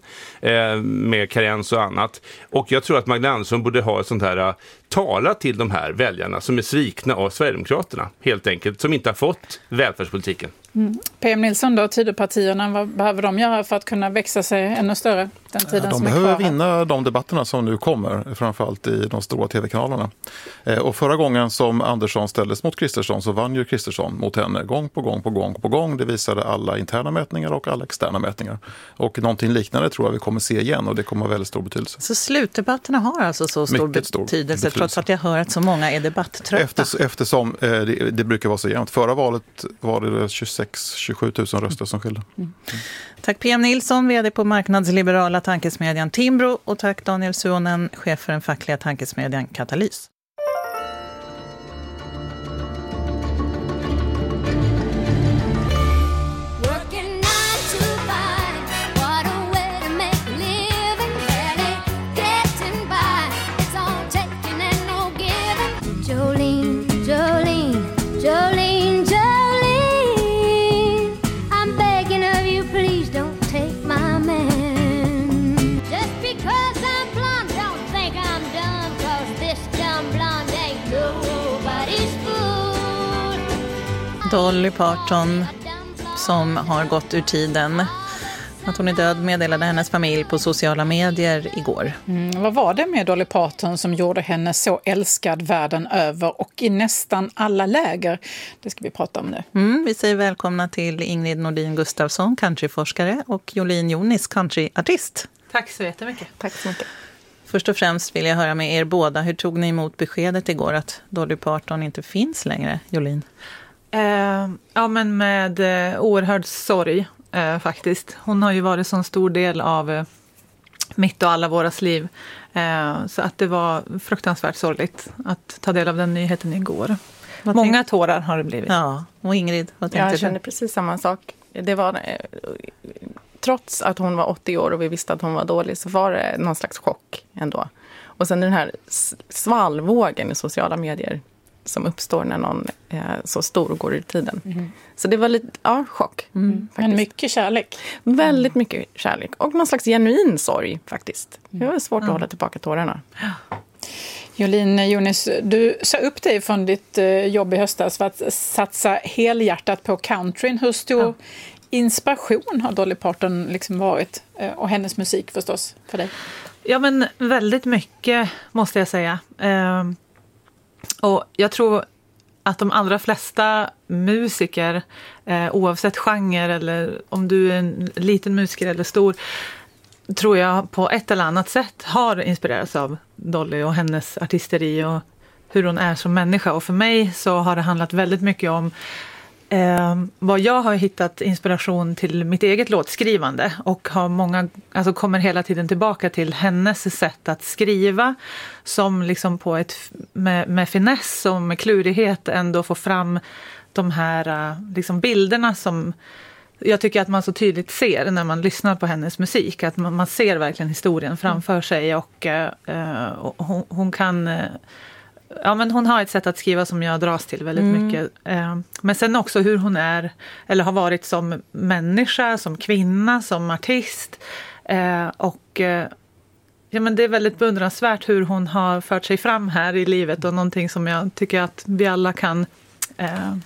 med karens och annat. Och jag tror att Magdalena Andersson borde ha ett sånt här tala till de här väljarna som är svikna av Sverigedemokraterna, helt enkelt, som inte har fått välfärdspolitiken. Mm. P M Nilsson då, Tidöpartierna, vad behöver de göra för att kunna växa sig ännu större den tiden ja, de som är behöver kvar? vinna de debatterna som nu kommer, framförallt i de stora tv-kanalerna. Eh, och förra gången som Andersson ställdes mot Kristersson så vann ju Kristersson mot henne gång på gång på gång på gång. Det visade alla interna mätningar och alla externa mätningar. Och någonting liknande tror jag vi kommer se igen och det kommer ha väldigt stor betydelse. Så slutdebatterna har alltså så stor betydelse, stor betydelse trots att jag hör att så många är debatttrötta? Efter, eftersom eh, det, det brukar vara så jämnt. Förra valet var det tjugosex till tjugosju tusen röster som skilde. Mm. Tack P M Nilsson, vd på marknadsliberala tankesmedjan Timbro, och tack Daniel Suhonen, chef för den fackliga tankesmedjan Katalys. Dolly Parton, som har gått ur tiden. Att hon är död meddelade hennes familj på sociala medier igår. Mm, vad var det med Dolly Parton som gjorde henne så älskad världen över och i nästan alla läger? Det ska vi prata om nu. Mm, vi säger välkomna till Ingrid Nordin Gustafsson, countryforskare, och Jolin Jonis, countryartist. Tack så jättemycket. Tack så mycket. Först och främst vill jag höra med er båda. Hur tog ni emot beskedet igår att Dolly Parton inte finns längre, Jolin? Eh, ja, men med eh, oerhörd sorg eh, faktiskt. Hon har ju varit så en stor del av eh, mitt och alla våras liv. Eh, så att det var fruktansvärt sorgligt att ta del av den nyheten igår. Vad Många tänk... tårar har det blivit. Ja, och Ingrid, vad tänkte jag du? Jag känner precis samma sak. Det var, trots att hon var åttio år och vi visste att hon var dålig, så var det någon slags chock ändå. Och sen den här svallvågen i sociala medier som uppstår när någon är så stor och går ur tiden. Mm. Så det var lite, ja, chock. Mm. Men mycket kärlek. Väldigt mycket kärlek. Och någon slags genuin sorg faktiskt. Det var svårt mm. att hålla tillbaka tårarna. Jolin Jonis, du sa upp dig från ditt jobb i höstas för att satsa helhjärtat på countryn. Hur stor ja. inspiration har Dolly Parton liksom varit? Och hennes musik förstås för dig? Ja, men väldigt mycket måste jag säga. Ehm, och jag tror att de allra flesta musiker, eh, oavsett genre eller om du är en liten musiker eller stor, tror jag på ett eller annat sätt har inspirerats av Dolly och hennes artisteri och hur hon är som människa. Och för mig så har det handlat väldigt mycket om eh, vad jag har hittat inspiration till mitt eget låtskrivande och har många, alltså kommer hela tiden tillbaka till hennes sätt att skriva som liksom på ett, med, med finess och med klurighet ändå får fram de här liksom bilderna som jag tycker att man så tydligt ser när man lyssnar på hennes musik. Att man, man ser verkligen historien framför sig och, uh, och hon, hon kan... Uh, ja, men hon har ett sätt att skriva som jag dras till väldigt mm. mycket. Uh, men sen också hur hon är, eller har varit som människa, som kvinna, som artist. Uh, och uh, ja, men det är väldigt beundransvärt hur hon har fört sig fram här i livet. Och någonting som jag tycker att vi alla kan... Uh,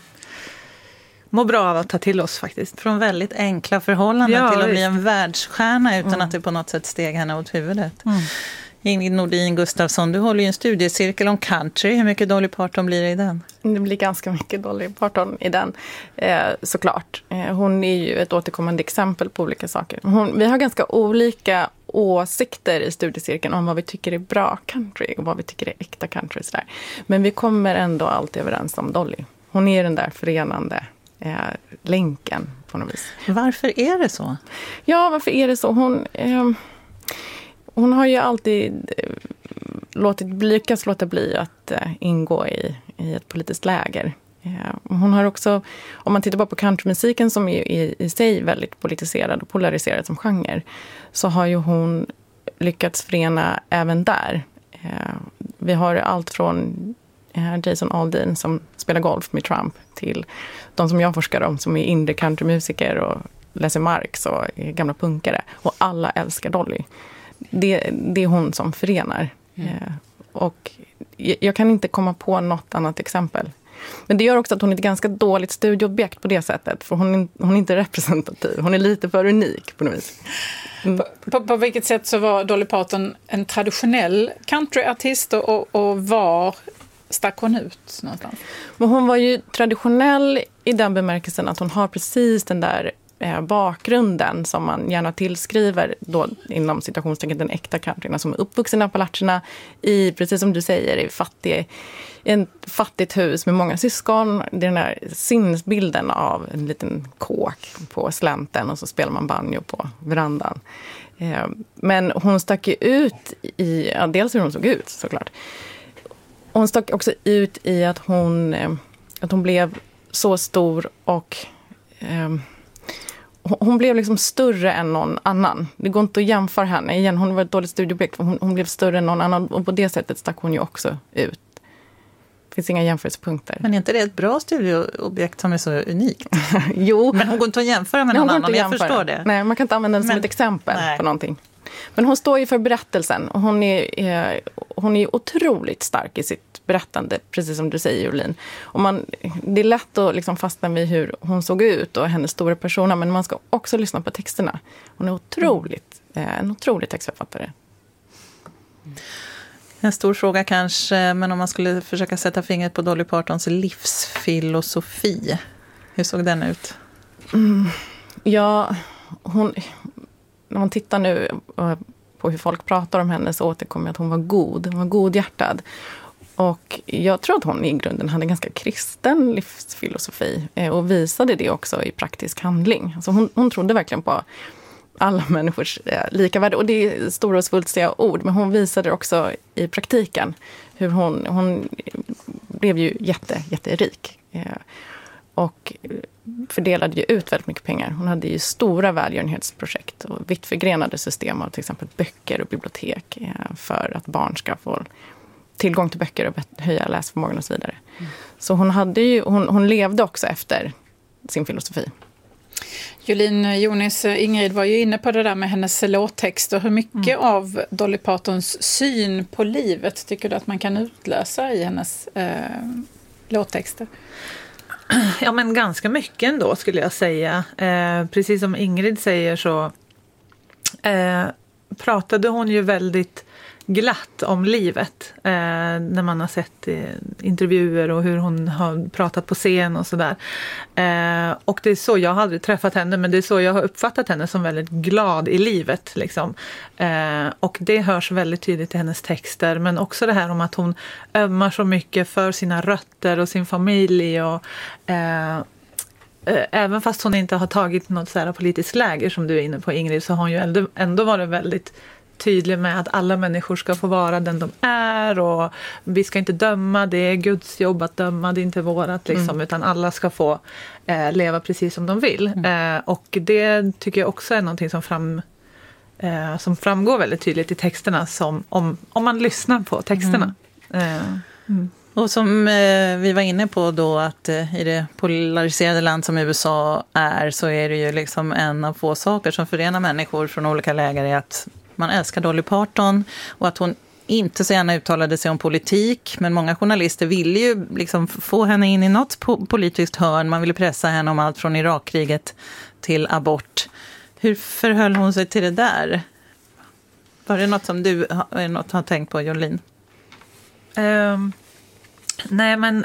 må bra av att ta till oss faktiskt. Från väldigt enkla förhållanden ja, till att visst. bli en världsstjärna utan mm. att det på något sätt steg henne åt huvudet. Mm. Ingrid Nordin Gustafsson, du håller ju en studiecirkel om country. Hur mycket Dolly Parton blir det i den? Det blir ganska mycket Dolly Parton i den, eh, såklart. Eh, hon är ju ett återkommande exempel på olika saker. Hon, vi har ganska olika åsikter i studiecirkeln om vad vi tycker är bra country och vad vi tycker är äkta country. Sådär. Men vi kommer ändå alltid överens om Dolly. Hon är den där förenande Eh, länken på något vis. Varför är det så? Ja, varför är det så? Hon, eh, hon har ju alltid eh, låtit, lyckats låta bli att eh, ingå i, i ett politiskt läger. Eh, hon har också, om man tittar bara på countrymusiken som är i, i sig väldigt politiserad och polariserad som genre, så har ju hon lyckats förena även där. Eh, vi har allt från Jason Aldean som spelar golf med Trump till de som jag forskar om som är indie countrymusiker och läser Marx och är gamla punkare. Och alla älskar Dolly. Det, det är hon som förenar. Mm. Eh, och jag kan inte komma på något annat exempel. Men det gör också att hon är ett ganska dåligt studieobjekt på det sättet. För hon är, hon är inte representativ. Hon är lite för unik på något vis. Mm. På, på, på vilket sätt så var Dolly Parton en traditionell countryartist och, och var stack hon ut någonstans? Men hon var ju traditionell i den bemärkelsen att hon har precis den där eh, bakgrunden som man gärna tillskriver då inom citationstecken den äkta countryn, som är uppvuxen i Appalacherna i, precis som du säger, i fattig, en fattigt hus med många syskon. Det är den här sinnesbilden av en liten kåk på slänten och så spelar man banjo på verandan. Eh, men hon stack ju ut i, ja, dels hur hon såg ut såklart. Hon stack också ut i att hon, att hon blev så stor och eh, hon blev liksom större än någon annan. Det går inte att jämföra henne. Igen, hon var ett dåligt studieobjekt. Hon, hon blev större än någon annan och på det sättet stack hon ju också ut. Det finns inga jämförelsepunkter. Men är inte det ett bra studieobjekt som är så unikt? Jo. Men hon går inte att jämföra med någon annan, jag förstår det. Nej, man kan inte använda den som Men, ett exempel nej. på någonting. Men hon står ju för berättelsen och hon är, är, hon är otroligt stark i sitt berättande, precis som du säger, Jolin. Och man, det är lätt att liksom fastna vid hur hon såg ut och hennes stora persona, men man ska också lyssna på texterna. Hon är otroligt, mm. en otrolig textförfattare. En stor fråga kanske, men om man skulle försöka sätta fingret på Dolly Partons livsfilosofi, hur såg den ut? Mm. Ja, hon... När man tittar nu på hur folk pratar om henne så återkommer att hon var god. Hon var godhjärtad. Och jag tror att hon i grunden hade en ganska kristen livsfilosofi och visade det också i praktisk handling. Alltså hon, hon trodde verkligen på alla människors lika värde. Och det är stora och svulstiga ord, men hon visade också i praktiken hur hon, hon blev ju jätte, jätterik. Och fördelade ju ut väldigt mycket pengar. Hon hade ju stora välgörenhetsprojekt och vitt förgrenade system av till exempel böcker och bibliotek för att barn ska få tillgång till böcker och höja läsförmågan och så vidare. Mm. Så hon, hade ju, hon, hon levde också efter sin filosofi. Jolin, Jonis, Ingrid var ju inne på det där med hennes låttexter. Hur mycket mm. av Dolly Partons syn på livet tycker du att man kan utläsa i hennes eh, låttexter? Ja, men ganska mycket ändå skulle jag säga. Eh, precis som Ingrid säger så eh, pratade hon ju väldigt glatt om livet eh, när man har sett eh, intervjuer och hur hon har pratat på scen och sådär. Eh, och det är så, jag har aldrig träffat henne, men det är så jag har uppfattat henne som väldigt glad i livet. Liksom. Eh, och det hörs väldigt tydligt i hennes texter, men också det här om att hon ömmar så mycket för sina rötter och sin familj och eh, även fast hon inte har tagit något så här politiskt läger som du är inne på, Ingrid, så har hon ju ändå, ändå varit väldigt tydlig med att alla människor ska få vara den de är och vi ska inte döma, det är Guds jobb att döma, det är inte vårat liksom, mm. utan alla ska få eh, leva precis som de vill. Mm. Eh, och det tycker jag också är någonting som, fram, eh, som framgår väldigt tydligt i texterna som, om, om man lyssnar på texterna. Mm. Eh, mm. Och som eh, vi var inne på då att eh, i det polariserade land som U S A är så är det ju liksom en av få saker som förenar människor från olika läger i att man älskar Dolly Parton och att hon inte så gärna uttalade sig om politik, men många journalister ville ju liksom få henne in i något po- politiskt hörn. Man ville pressa henne om allt från Irakkriget till abort. Hur förhöll hon sig till det där? Var det något som du har, något har tänkt på, Jolin? Um, nej, men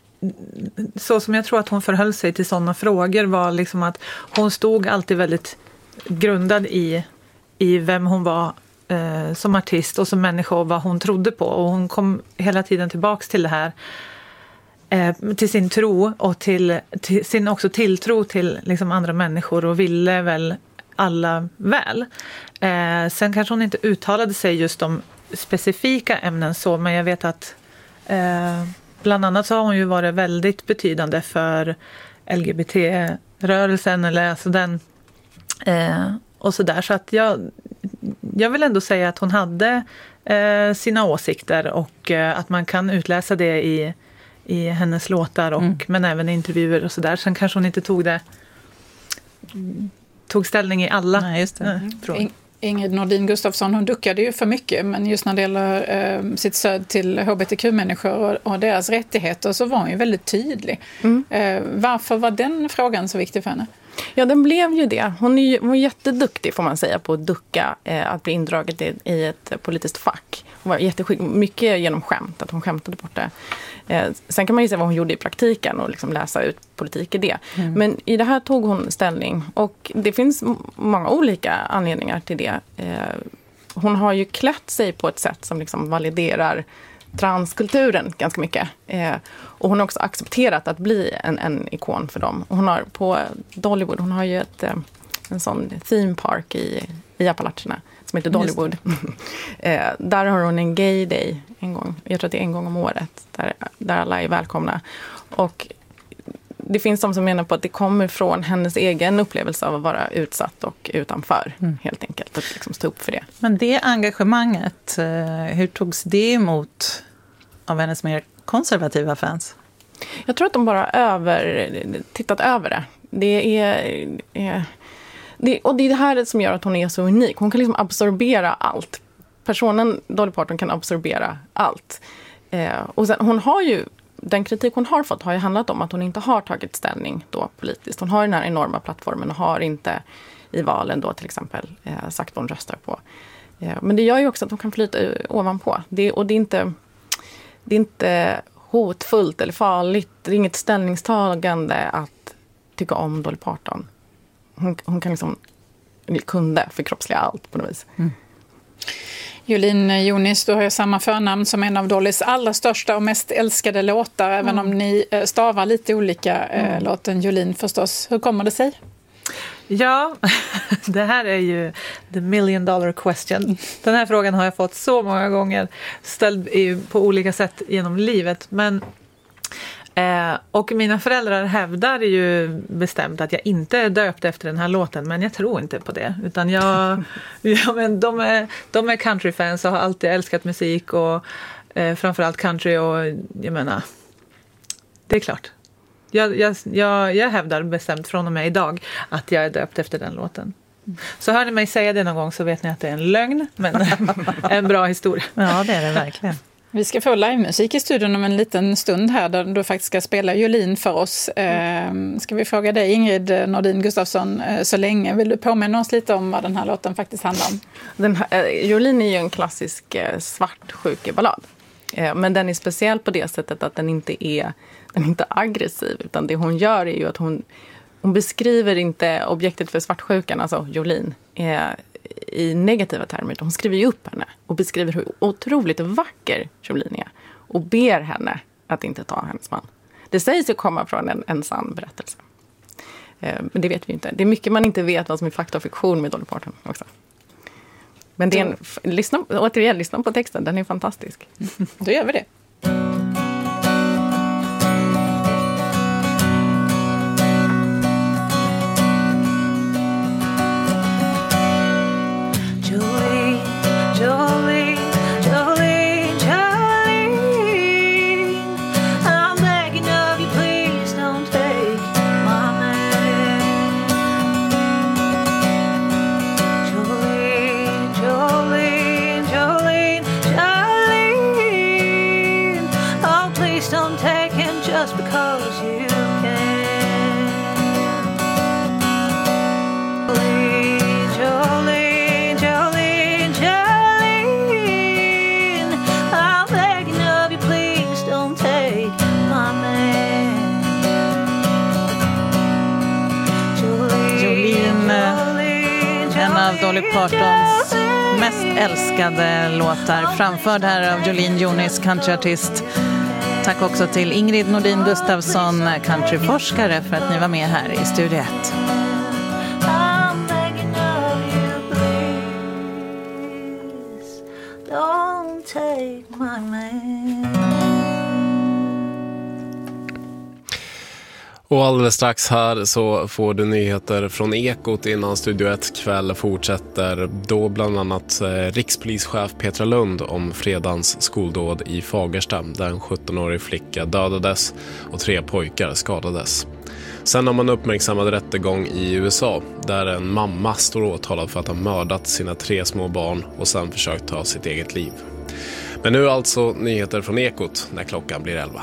så som jag tror att hon förhöll sig till sådana frågor var liksom att hon stod alltid väldigt grundad i i vem hon var eh, som artist och som människa och vad hon trodde på. Och hon kom hela tiden tillbaks till det här, eh, till sin tro och till, till sin också tilltro till liksom andra människor och ville väl alla väl. Eh, sen kanske hon inte uttalade sig just om specifika ämnen så, men jag vet att eh, bland annat så har hon ju varit väldigt betydande för L G B T-rörelsen eller alltså den eh, och så där, så att jag, jag vill ändå säga att hon hade eh, sina åsikter och eh, att man kan utläsa det i, i hennes låtar och, mm. men även i intervjuer och så där. Sen kanske hon inte tog det tog ställning i alla. Nej, just det. Mm. Ingrid Nordin Gustafsson, hon duckade ju för mycket, men just när det gäller eh, sitt stöd till H B T Q-människor och, och deras rättigheter så var hon ju väldigt tydlig. Mm. Eh, varför var den frågan så viktig för henne? Ja, den blev ju det. Hon är ju hon är jätteduktig får man säga på att ducka, eh, att bli indraget i, i ett politiskt fack. Hon var jätteskick, mycket genom skämt, att hon skämtade bort det. Eh, sen kan man ju se vad hon gjorde i praktiken och liksom läsa ut politik i det. Mm. Men i det här tog hon ställning och det finns m- många olika anledningar till det. Eh, hon har ju klätt sig på ett sätt som liksom validerar transkulturen ganska mycket. Eh, och hon har också accepterat att bli en, en ikon för dem. Och hon har på Dollywood, hon har ju ett, en sån theme park i, i Appalacherna som heter Dollywood. eh, där har hon en gay day en gång. Jag tror att det är en gång om året. Där, där alla är välkomna. Och det finns de som menar på att det kommer från hennes egen upplevelse av att vara utsatt och utanför, mm. helt enkelt. Att liksom stå upp för det. Men det engagemanget, hur togs det emot av hennes mer konservativa fans? Jag tror att de bara över, tittat över det. Det är, är det, och det är det här som gör att hon är så unik. Hon kan liksom absorbera allt. Personen Dolly Parton kan absorbera allt. Eh, och sen, hon har ju den kritik hon har fått har ju handlat om att hon inte har tagit ställning då politiskt. Hon har den här enorma plattformen och har inte i valen då till exempel eh, sagt vad hon röstar på. Eh, men det gör ju också att hon kan flyta ovanpå. Det, och det är, inte, det är inte hotfullt eller farligt. Det är inget ställningstagande att tycka om Dolly Parton. Hon, hon kan liksom, kunde förkroppsliga allt på något vis. Mm. Jolin Jonis, du har ju samma förnamn som en av Dollys allra största och mest älskade låtar, mm. även om ni stavar lite olika mm. låten Jolin förstås. Hur kommer det sig? Ja, det här är ju the million dollar question. Den här frågan har jag fått så många gånger, ställd på olika sätt genom livet. Men, eh, och mina föräldrar hävdar ju bestämt att jag inte är döpt efter den här låten, men jag tror inte på det. Utan jag, ja, men de, är, de är countryfans och har alltid älskat musik och eh, framförallt country, och jag menar, det är klart. Jag, jag, jag, jag hävdar bestämt från och med idag att jag är döpt efter den låten. Så hör ni mig säga det någon gång så vet ni att det är en lögn, men en bra historia. Ja, det är det verkligen. Vi ska få livemusik i studion om en liten stund här där du faktiskt ska spela Jolin för oss. Eh, ska vi fråga dig, Ingrid Nordin Gustafsson, eh, så länge. Vill du påminna oss lite om vad den här låten faktiskt handlar om? Den här, eh, Jolin är ju en klassisk eh, svartsjukeballad. Eh, men den är speciell på det sättet att den inte är, den är inte aggressiv, utan det hon gör är ju att hon, hon beskriver inte objektet för svartsjukan, alltså Jolin, eh, i negativa termer. Hon skriver ju upp henne och beskriver hur otroligt vacker Jolin är och ber henne att inte ta hennes man. Det sägs ju komma från en, en sann berättelse. Eh, men det vet vi inte. Det är mycket man inte vet vad som är fakta och fiktion med Dolly Parton också. Men det är en, lyssna, återigen, lyssna på texten. Den är fantastisk. Då gör vi det. Dolly Partons mest älskade låtar, framförd här av Jolin Jonis, countryartist. Tack också till Ingrid Nordin Gustafsson, countryforskare, för att ni var med här i Studio ett. Don't take my man. Och alldeles strax här så får du nyheter från Ekot innan Studio ett kväll fortsätter. Då bland annat rikspolischef Petra Lund om fredagens skoldåd i Fagersta där en sjuttonårig flicka dödades och tre pojkar skadades. Sen har man uppmärksammad rättegång i U S A där en mamma står åtalad för att ha mördat sina tre små barn och sen försökt ta sitt eget liv. Men nu alltså nyheter från Ekot när klockan blir elva.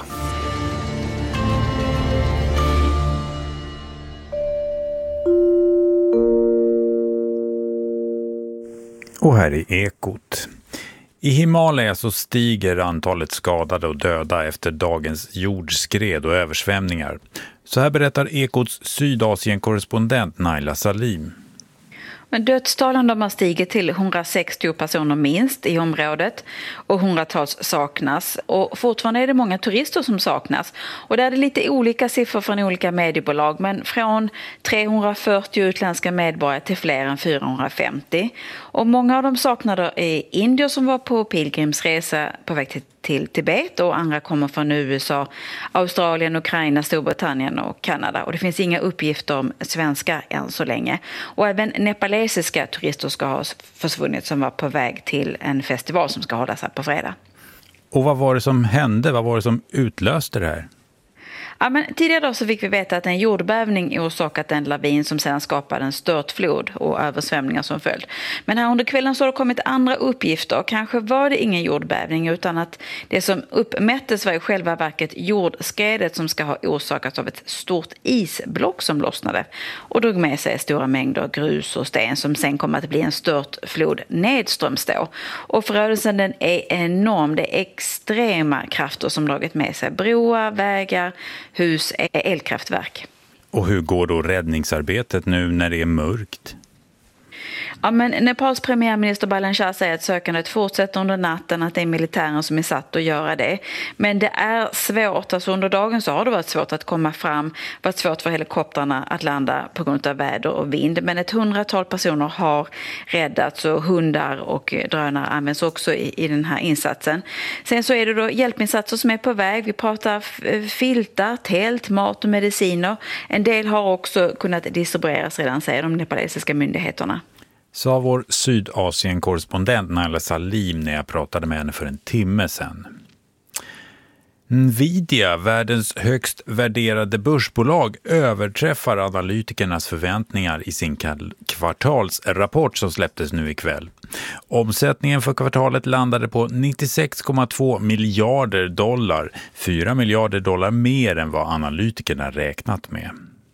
Och här är Ekot. I Himalaya så stiger antalet skadade och döda efter dagens jordskred och översvämningar. Så här berättar Ekots Sydasien-korrespondent Naila Salim. Men dödstalen de har stigit till hundrasextio personer minst i området och hundratals saknas. Och fortfarande är det många turister som saknas. Och där är det lite olika siffror från olika mediebolag, men från trehundrafyrtio utländska medborgare till fler än fyrahundrafemtio. Och många av de saknade är indier som var på pilgrimsresa på väg till till Tibet och andra kommer från U S A, Australien, Ukraina, Storbritannien och Kanada. Och det finns inga uppgifter om svenska än så länge. Och även nepalesiska turister ska ha försvunnit som var på väg till en festival som ska hållas här på fredag. Och vad var det som hände? Vad var det som utlöste det här? Ja, men tidigare då så fick vi veta att en jordbävning orsakat en lavin som sedan skapade en störtflod och översvämningar som följd. Men här under kvällen så har det kommit andra uppgifter. Kanske var det ingen jordbävning utan att det som uppmättes var i själva verket jordskredet som ska ha orsakats av ett stort isblock som lossnade och drog med sig stora mängder grus och sten som sen kommer att bli en störtflod nedströms då. Och förödelsen den är enorm. Det är extrema krafter som dragit med sig broar, vägar, hus, elkraftverk. Och hur går då räddningsarbetet nu när det är mörkt? Ja, men Nepals premiärminister Balanchar säger att sökandet fortsätter under natten, att det är militären som är satt att göra det. Men det är svårt, alltså under dagen så har det varit svårt att komma fram, varit svårt för helikoptrarna att landa på grund av väder och vind. Men ett hundratal personer har räddats och hundar och drönare används också i, i den här insatsen. Sen så är det då hjälpinsatser som är på väg. Vi pratar filtar, tält, mat och mediciner. En del har också kunnat distribueras redan, säger de nepalesiska myndigheterna. Sa vår Sydasien-korrespondent Naila Salim när jag pratade med henne för en timme sedan. Nvidia, världens högst värderade börsbolag, överträffar analytikernas förväntningar i sin kvartalsrapport som släpptes nu ikväll. Omsättningen för kvartalet landade på nittiosex komma två miljarder dollar, fyra miljarder dollar mer än vad analytikerna räknat med.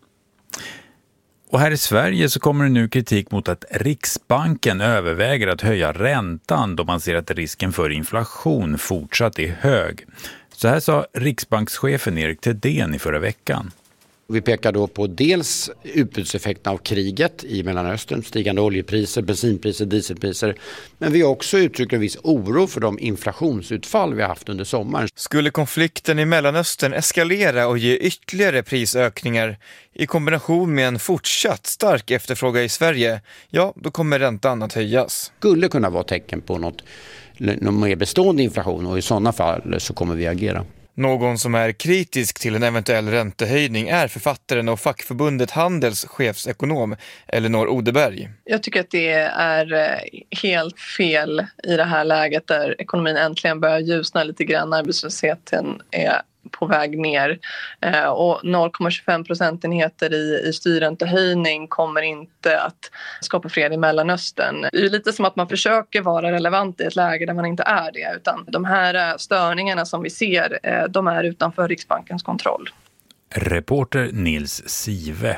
Och här i Sverige så kommer det nu kritik mot att Riksbanken överväger att höja räntan då man ser att risken för inflation fortsatt är hög. Så här sa Riksbankschefen Erik Thedéen i förra veckan. Vi pekar då på dels utbudseffekten av kriget i Mellanöstern, stigande oljepriser, bensinpriser, dieselpriser. Men vi har också uttryckt en viss oro för de inflationsutfall vi har haft under sommaren. Skulle konflikten i Mellanöstern eskalera och ge ytterligare prisökningar i kombination med en fortsatt stark efterfrågan i Sverige, ja, då kommer räntan att höjas. Skulle kunna vara tecken på något, någon mer bestående inflation, och i sådana fall så kommer vi agera. Någon som är kritisk till en eventuell räntehöjning är författaren och fackförbundet Handels chefsekonom Elinor Odeberg. Jag tycker att det är helt fel i det här läget där ekonomin äntligen börjar ljusna lite grann. Arbetslösheten är på väg ner och noll komma tjugofem procentenheter i, i styrräntehöjning kommer inte att skapa fred i Mellanöstern. Det är lite som att man försöker vara relevant i ett läge där man inte är det, utan de här störningarna som vi ser, de är utanför Riksbankens kontroll. Reporter Nils Sive.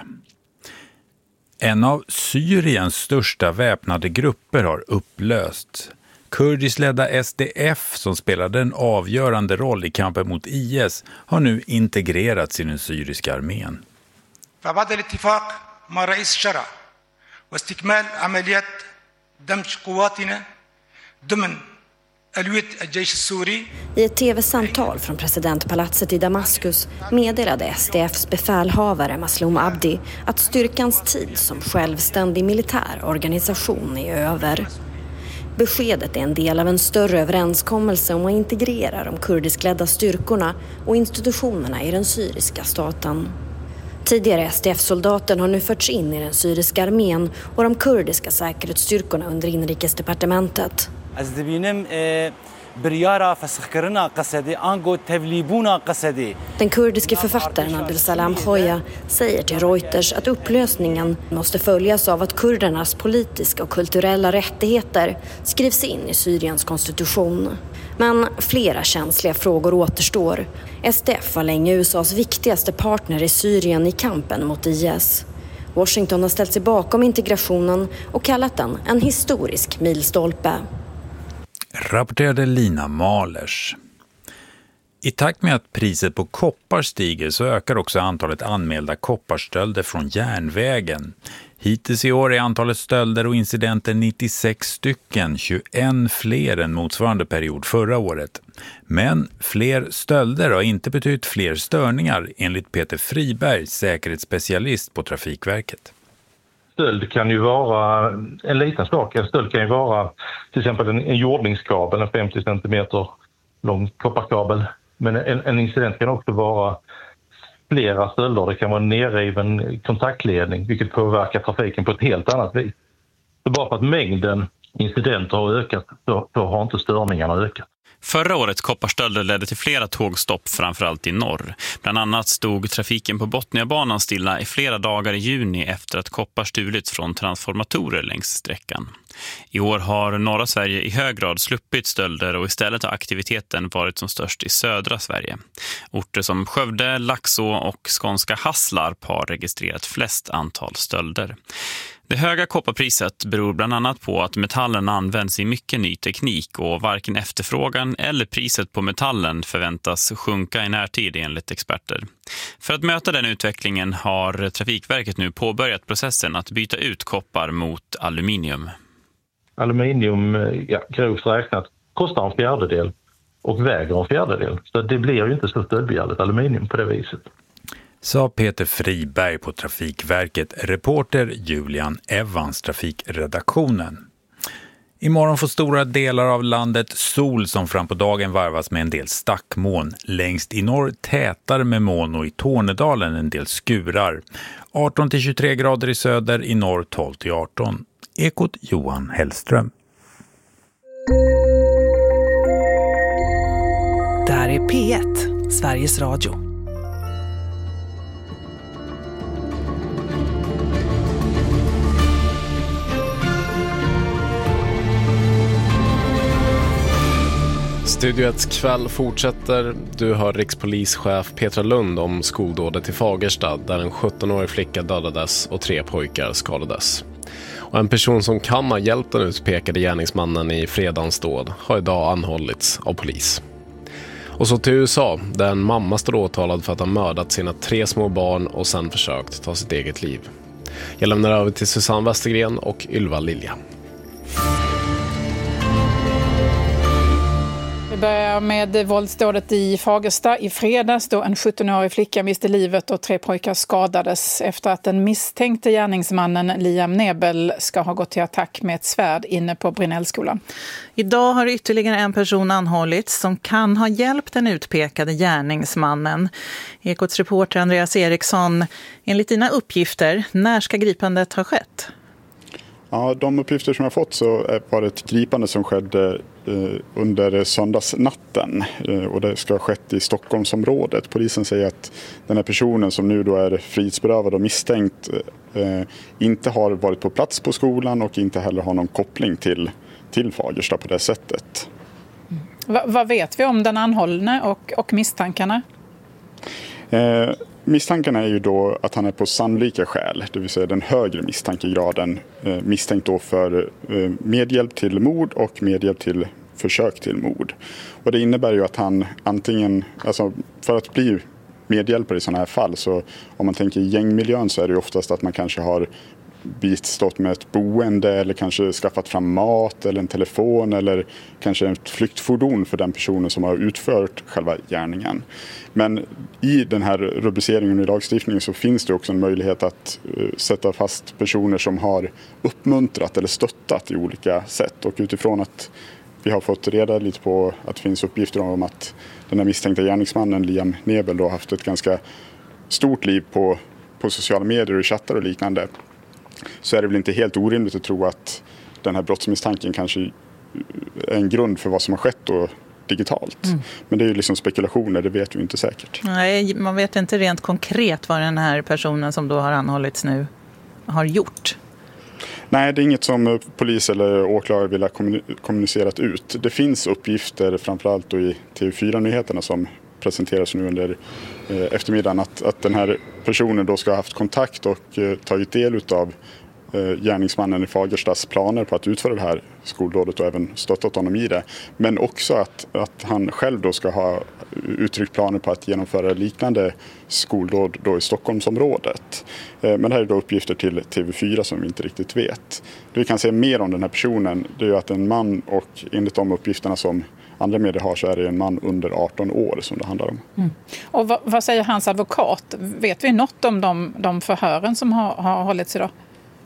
En av Syriens största väpnade grupper har upplösts. Kurdisledda S D F, som spelade en avgörande roll i kampen mot I S, har nu integrerats i den syriska armén. فبعد الاتفاق مع رئيس الشرع واستكمال عمليات دمج قواتنا ضمن ألوية الجيش السوري. I ett tv-samtal från presidentpalatset i Damaskus meddelade S D F:s befälhavare Maslum Abdi att styrkans tid som självständig militär organisation är över. Beskedet är en del av en större överenskommelse om att integrera de kurdiskledda styrkorna och institutionerna i den syriska staten. Tidigare S D F-soldaten har nu förts in i den syriska armén och de kurdiska säkerhetsstyrkorna under inrikesdepartementet. Den kurdiske författaren Abdulsalam Khoja säger till Reuters att upplösningen måste följas av att kurdernas politiska och kulturella rättigheter skrivs in i Syriens konstitution. Men flera känsliga frågor återstår. S D F var länge U S A:s viktigaste partner i Syrien i kampen mot I S. Washington har ställt sig bakom integrationen och kallat den en historisk milstolpe. Rapporterade Lina Malers. I takt med att priset på koppar stiger så ökar också antalet anmälda kopparstölder från järnvägen. Hittills i år är antalet stölder och incidenter nittiosex stycken, tjugoen fler än motsvarande period förra året. Men fler stölder har inte betytt fler störningar, enligt Peter Friberg, säkerhetsspecialist på Trafikverket. Stöld kan ju vara en liten sak. En stöld kan ju vara till exempel en, en jordningskabel, en femtio centimeter lång kopparkabel. Men en, en incident kan också vara flera stölder. Det kan vara en nerriven kontaktledning, vilket påverkar trafiken på ett helt annat vis. Så bara för att mängden incidenter har ökat så, så har inte störningarna ökat. Förra året kopparstölder ledde till flera tågstopp, framförallt i norr. Bland annat stod trafiken på Botniabanan stilla i flera dagar i juni efter att koppar stulits från transformatorer längs sträckan. I år har norra Sverige i hög grad sluppit stölder och istället har aktiviteten varit som störst i södra Sverige. Orter som Skövde, Laxå och skånska Hasslarp har registrerat flest antal stölder. Det höga kopparpriset beror bland annat på att metallen används i mycket ny teknik och varken efterfrågan eller priset på metallen förväntas sjunka i närtid enligt experter. För att möta den utvecklingen har Trafikverket nu påbörjat processen att byta ut koppar mot aluminium. Aluminium, ja, grovt räknat, kostar en fjärdedel och väger en fjärdedel. Så det blir ju inte så stödbegärligt aluminium på det viset. Sa Peter Friberg på Trafikverket, reporter Julian Evans, trafikredaktionen. Imorgon får stora delar av landet sol som fram på dagen varvas med en del stackmoln. Längst i norr tätare med moln och i Tornedalen en del skurar. arton till tjugotre grader i söder, i norr tolv till arton. Ekot Johan Hellström. Det här är P ett, Sveriges Radio. Studio ett kväll fortsätter. Du hör rikspolischef Petra Lund om skoldådet i Fagersta där en sjuttonårig flicka dödades och tre pojkar skadades. Och en person som kan ha hjälpt den utpekade gärningsmannen i fredagens dåd har idag anhållits av polis. Och så till U S A där en mamma står åtalad för att ha mördat sina tre små barn och sen försökt ta sitt eget liv. Jag lämnar över till Susanne Westergren och Ylva Lilja. Vi börjar med våldsdådet i Fagersta i fredags då en sjuttonårig flicka miste livet och tre pojkar skadades efter att den misstänkte gärningsmannen Liam Nebel ska ha gått till attack med ett svärd inne på Brinnellskolan. Idag har ytterligare en person anhållits som kan ha hjälpt den utpekade gärningsmannen. Ekots reporter Andreas Eriksson, enligt dina uppgifter, när ska gripandet ha skett? Ja, de uppgifter som jag fått så var det ett gripande som skedde eh, under söndagsnatten eh, och det ska ha skett i Stockholmsområdet. Polisen säger att den här personen som nu då är frihetsberövad och misstänkt eh, inte har varit på plats på skolan och inte heller har någon koppling till, till Fagersta på det sättet. Va, vad vet vi om den anhållne och, och misstankarna? Eh, Misstankarna är ju då att han är på sannolika skäl, det vill säga den högre misstankegraden, eh, misstänkt då för eh, medhjälp till mord och medhjälp till försök till mord. Och det innebär ju att han antingen, alltså för att bli medhjälpare i sådana här fall, så om man tänker i gängmiljön så är det ju oftast att man kanske har bistått med ett boende eller kanske skaffat fram mat eller en telefon eller kanske ett flyktfordon för den personen som har utfört själva gärningen. Men i den här rubriceringen i lagstiftningen så finns det också en möjlighet att uh, sätta fast personer som har uppmuntrat eller stöttat i olika sätt. Och utifrån att vi har fått reda lite på att det finns uppgifter om att den här misstänkta gärningsmannen Liam Nebel då har haft ett ganska stort liv på, på sociala medier och chattar och liknande, så är det väl inte helt orimligt att tro att den här brottsmisstanken kanske är en grund för vad som har skett då digitalt. Mm. Men det är ju liksom spekulationer, det vet vi inte säkert. Nej, man vet inte rent konkret vad den här personen som då har anhållits nu har gjort. Nej, det är inget som polis eller åklagare vill ha kommunicerat ut. Det finns uppgifter, framförallt då i T V fyra-nyheterna som presenteras nu under eh, eftermiddagen, att, att den här personen då ska ha haft kontakt och eh, tagit del av eh, gärningsmannen i Fagerstas planer på att utföra det här skoldådet och även stöttat honom i det. Men också att, att han själv då ska ha uttryckt planer på att genomföra liknande skoldåd då i Stockholmsområdet. Eh, men det här är då uppgifter till T V fyra som vi inte riktigt vet. Det vi kan säga mer om den här personen, det är ju att en man, och enligt de uppgifterna som andra medier har, så är det en man under arton år som det handlar om. Mm. Och vad, vad säger hans advokat? Vet vi något om de, de förhören som har, har hållits idag?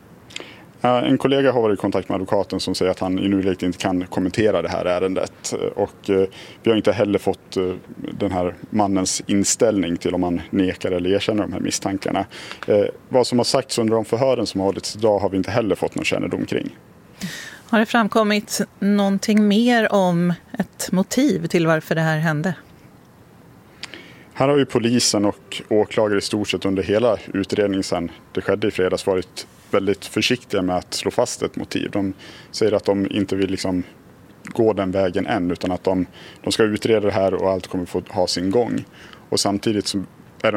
En kollega har varit i kontakt med advokaten som säger att han i nuläget inte kan kommentera det här ärendet. Och vi har inte heller fått den här mannens inställning till om han nekar eller erkänner de här misstankarna. Vad som har sagts under de förhören som har hållits idag har vi inte heller fått någon kännedom kring. Har det framkommit någonting mer om ett motiv till varför det här hände? Här har ju polisen och åklagare i stort sett under hela utredningen sedan det skedde i fredags varit väldigt försiktiga med att slå fast ett motiv. De säger att de inte vill liksom gå den vägen än, utan att de, de ska utreda det här och allt kommer få ha sin gång. Och samtidigt så är de ju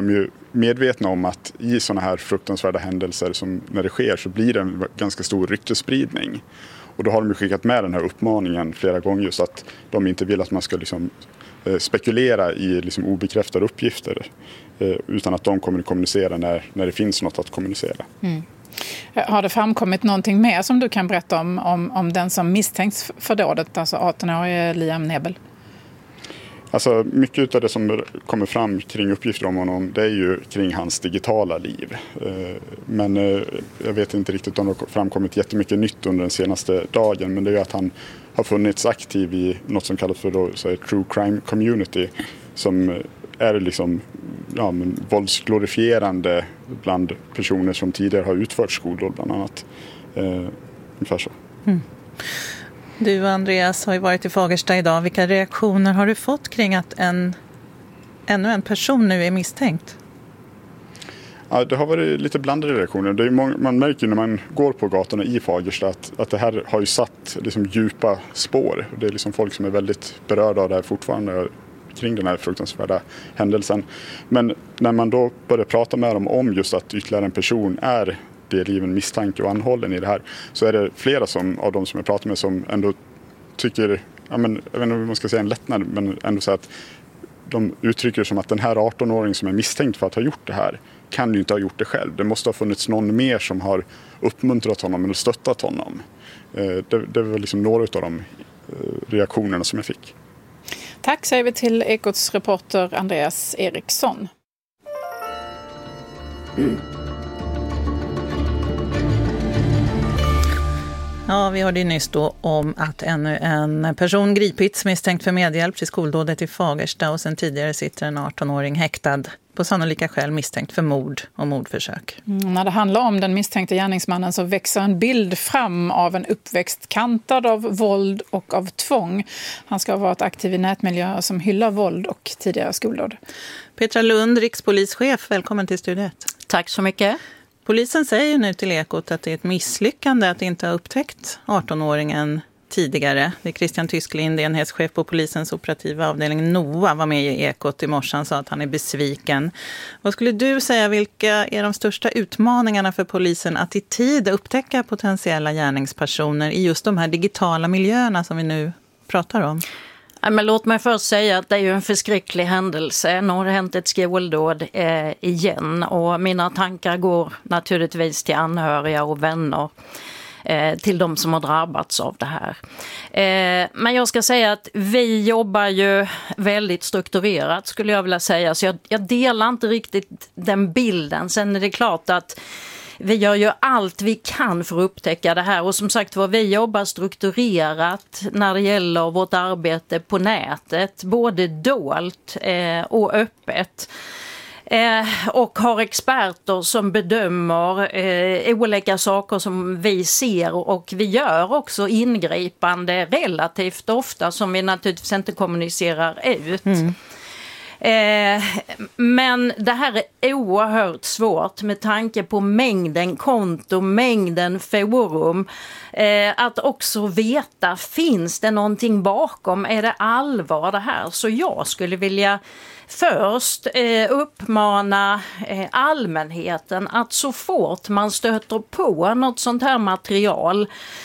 medvetna om att i sådana här fruktansvärda händelser som när det sker så blir det en ganska stor ryktesspridning. Och då har de ju skickat med den här uppmaningen flera gånger just att de inte vill att man ska liksom spekulera i liksom obekräftade uppgifter utan att de kommer att kommunicera när, när det finns något att kommunicera. Mm. Har det framkommit någonting mer som du kan berätta om, om, om den som misstänks för dådet, alltså arton-årige Liam Nebel? Alltså mycket av det som kommer fram kring uppgifter om honom, det är ju kring hans digitala liv. Men jag vet inte riktigt om det har framkommit jättemycket nytt under den senaste dagen, men det är ju att han har funnits aktiv i något som kallas för då, så här, true crime community, som är liksom ja, men våldsglorifierande bland personer som tidigare har utfört skoldåd bland annat. Eh, ungefär så. Mm. Du Andreas har ju varit i Fagersta idag. Vilka reaktioner har du fått kring att en, ännu en person nu är misstänkt? Ja, det har varit lite blandade reaktioner. Det är många, man märker när man går på gatorna i Fagersta att, att det här har ju satt liksom djupa spår. Det är liksom folk som är väldigt berörda av det här fortfarande kring den här fruktansvärda händelsen. Men när man då börjar prata med dem om just att ytterligare en person är delgiven misstanke och anhållen i det här, så är det flera som, av de som jag pratar med som ändå tycker, ja, men, jag vet inte om man ska säga en lättnad, men ändå så att de uttrycker som att den här arton-åringen som är misstänkt för att ha gjort det här kan ju inte ha gjort det själv. Det måste ha funnits någon mer som har uppmuntrat honom eller stöttat honom. Det, det var liksom några av de reaktionerna som jag fick. Tack säger vi till Ekots reporter Andreas Eriksson. Mm. Ja, vi hörde ju nyss då om att ännu en person gripits misstänkt för medhjälp till skoldådet i Fagersta och sen tidigare sitter en arton-åring häktad på sannolika skäl misstänkt för mord och mordförsök. Mm, när det handlar om den misstänkte gärningsmannen så växer en bild fram av en uppväxt kantad av våld och av tvång. Han ska ha varit aktiv i nätmiljöer som hyllar våld och tidigare skoldåd. Petra Lund, rikspolischef, välkommen till Studio ett. Tack så mycket. Polisen säger nu till Ekot att det är ett misslyckande att inte ha upptäckt arton-åringen tidigare. Det är Christian Tysklind, enhetschef på polisens operativa avdelning NOA, var med i Ekot i morse och sa att han är besviken. Vad skulle du säga, vilka är de största utmaningarna för polisen att i tid upptäcka potentiella gärningspersoner i just de här digitala miljöerna som vi nu pratar om? Men låt mig först säga att det är ju en förskräcklig händelse. Nu har det hänt ett skoldåd eh, igen och mina tankar går naturligtvis till anhöriga och vänner. Eh, till de som har drabbats av det här. Eh, men jag ska säga att vi jobbar ju väldigt strukturerat skulle jag vilja säga. Så jag, jag delar inte riktigt den bilden. Sen är det klart att vi gör ju allt vi kan för att upptäcka det här och som sagt var, vi jobbar strukturerat när det gäller vårt arbete på nätet, både dolt eh, och öppet. Eh, och har experter som bedömer eh, olika saker som vi ser och vi gör också ingripande relativt ofta som vi naturligtvis inte kommunicerar ut. Mm. Eh, men det här är oerhört svårt med tanke på mängden konto, mängden forum. Eh, att också veta, finns det någonting bakom? Är det allvar det här? Så jag skulle vilja först eh, uppmana eh, allmänheten att så fort man stöter på något sånt här material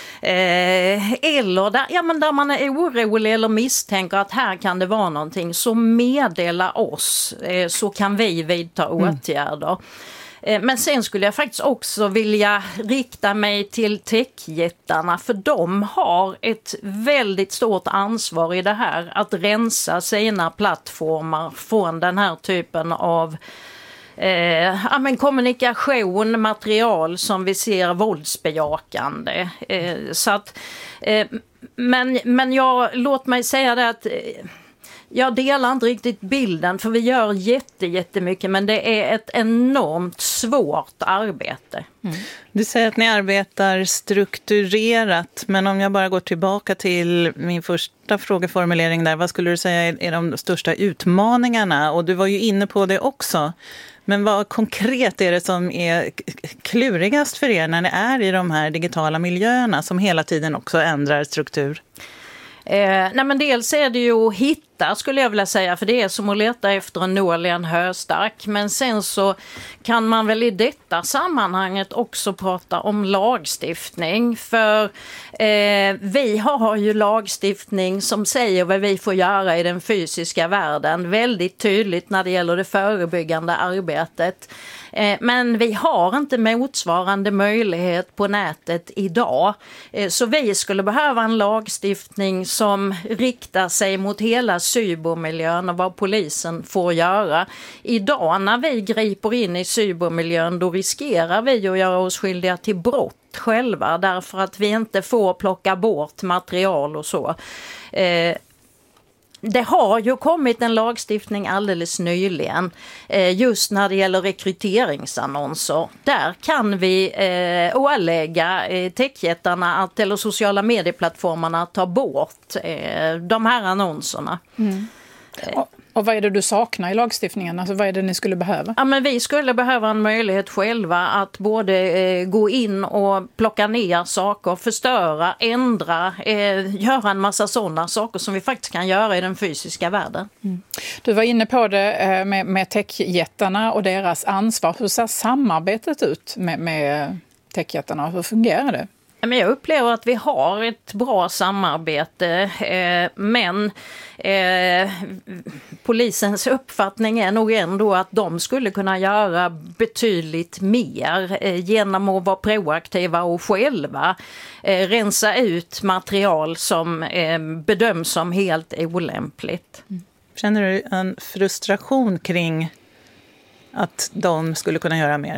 Eh, eller där, ja, men där man är orolig eller misstänker att här kan det vara någonting, så meddela oss eh, så kan vi vidta åtgärder. Mm. Eh, men sen skulle jag faktiskt också vilja rikta mig till techjättarna, för de har ett väldigt stort ansvar i det här att rensa sina plattformar från den här typen av Eh, ja, men kommunikation, material som vi ser våldsbejakande. Eh, så att, eh, men men jag, låt mig säga det att eh, jag delar inte riktigt bilden, för vi gör jätte, jättemycket, men det är ett enormt svårt arbete. Mm. Du säger att ni arbetar strukturerat, men om jag bara går tillbaka till min första frågeformulering där, vad skulle du säga är de största utmaningarna? Och du var ju inne på det också. Men vad konkret är det som är klurigast för er när ni är i de här digitala miljöerna som hela tiden också ändrar struktur? Eh, nej men dels är det ju att hitta lätta skulle jag vilja säga, för det är som att leta efter en nål i en höstack. Men sen så kan man väl i detta sammanhanget också prata om lagstiftning. För eh, vi har ju lagstiftning som säger vad vi får göra i den fysiska världen. Väldigt tydligt när det gäller det förebyggande arbetet. Men vi har inte motsvarande möjlighet på nätet idag. Så vi skulle behöva en lagstiftning som riktar sig mot hela cybermiljön och vad polisen får göra. Idag när vi griper in i cybermiljön, då riskerar vi att göra oss skyldiga till brott själva, därför att vi inte får plocka bort material och så. Det har ju kommit en lagstiftning alldeles nyligen just när det gäller rekryteringsannonser. Där kan vi eh, ålägga eh, techjättarna att, eller sociala medieplattformarna att ta bort eh, de här annonserna. Mm. Och, och vad är det du saknar i lagstiftningen? Alltså, vad är det ni skulle behöva? Ja, men vi skulle behöva en möjlighet själva att både eh, gå in och plocka ner saker, förstöra, ändra, eh, göra en massa sådana saker som vi faktiskt kan göra i den fysiska världen. Mm. Du var inne på det eh, med, med techjättarna och deras ansvar. Hur ser samarbetet ut med, med techjättarna? Hur fungerar det? Men jag upplever att vi har ett bra samarbete, eh, men eh, polisens uppfattning är nog ändå att de skulle kunna göra betydligt mer eh, genom att vara proaktiva och själva eh, rensa ut material som eh, bedöms som helt olämpligt. Känner du en frustration kring att de skulle kunna göra mer?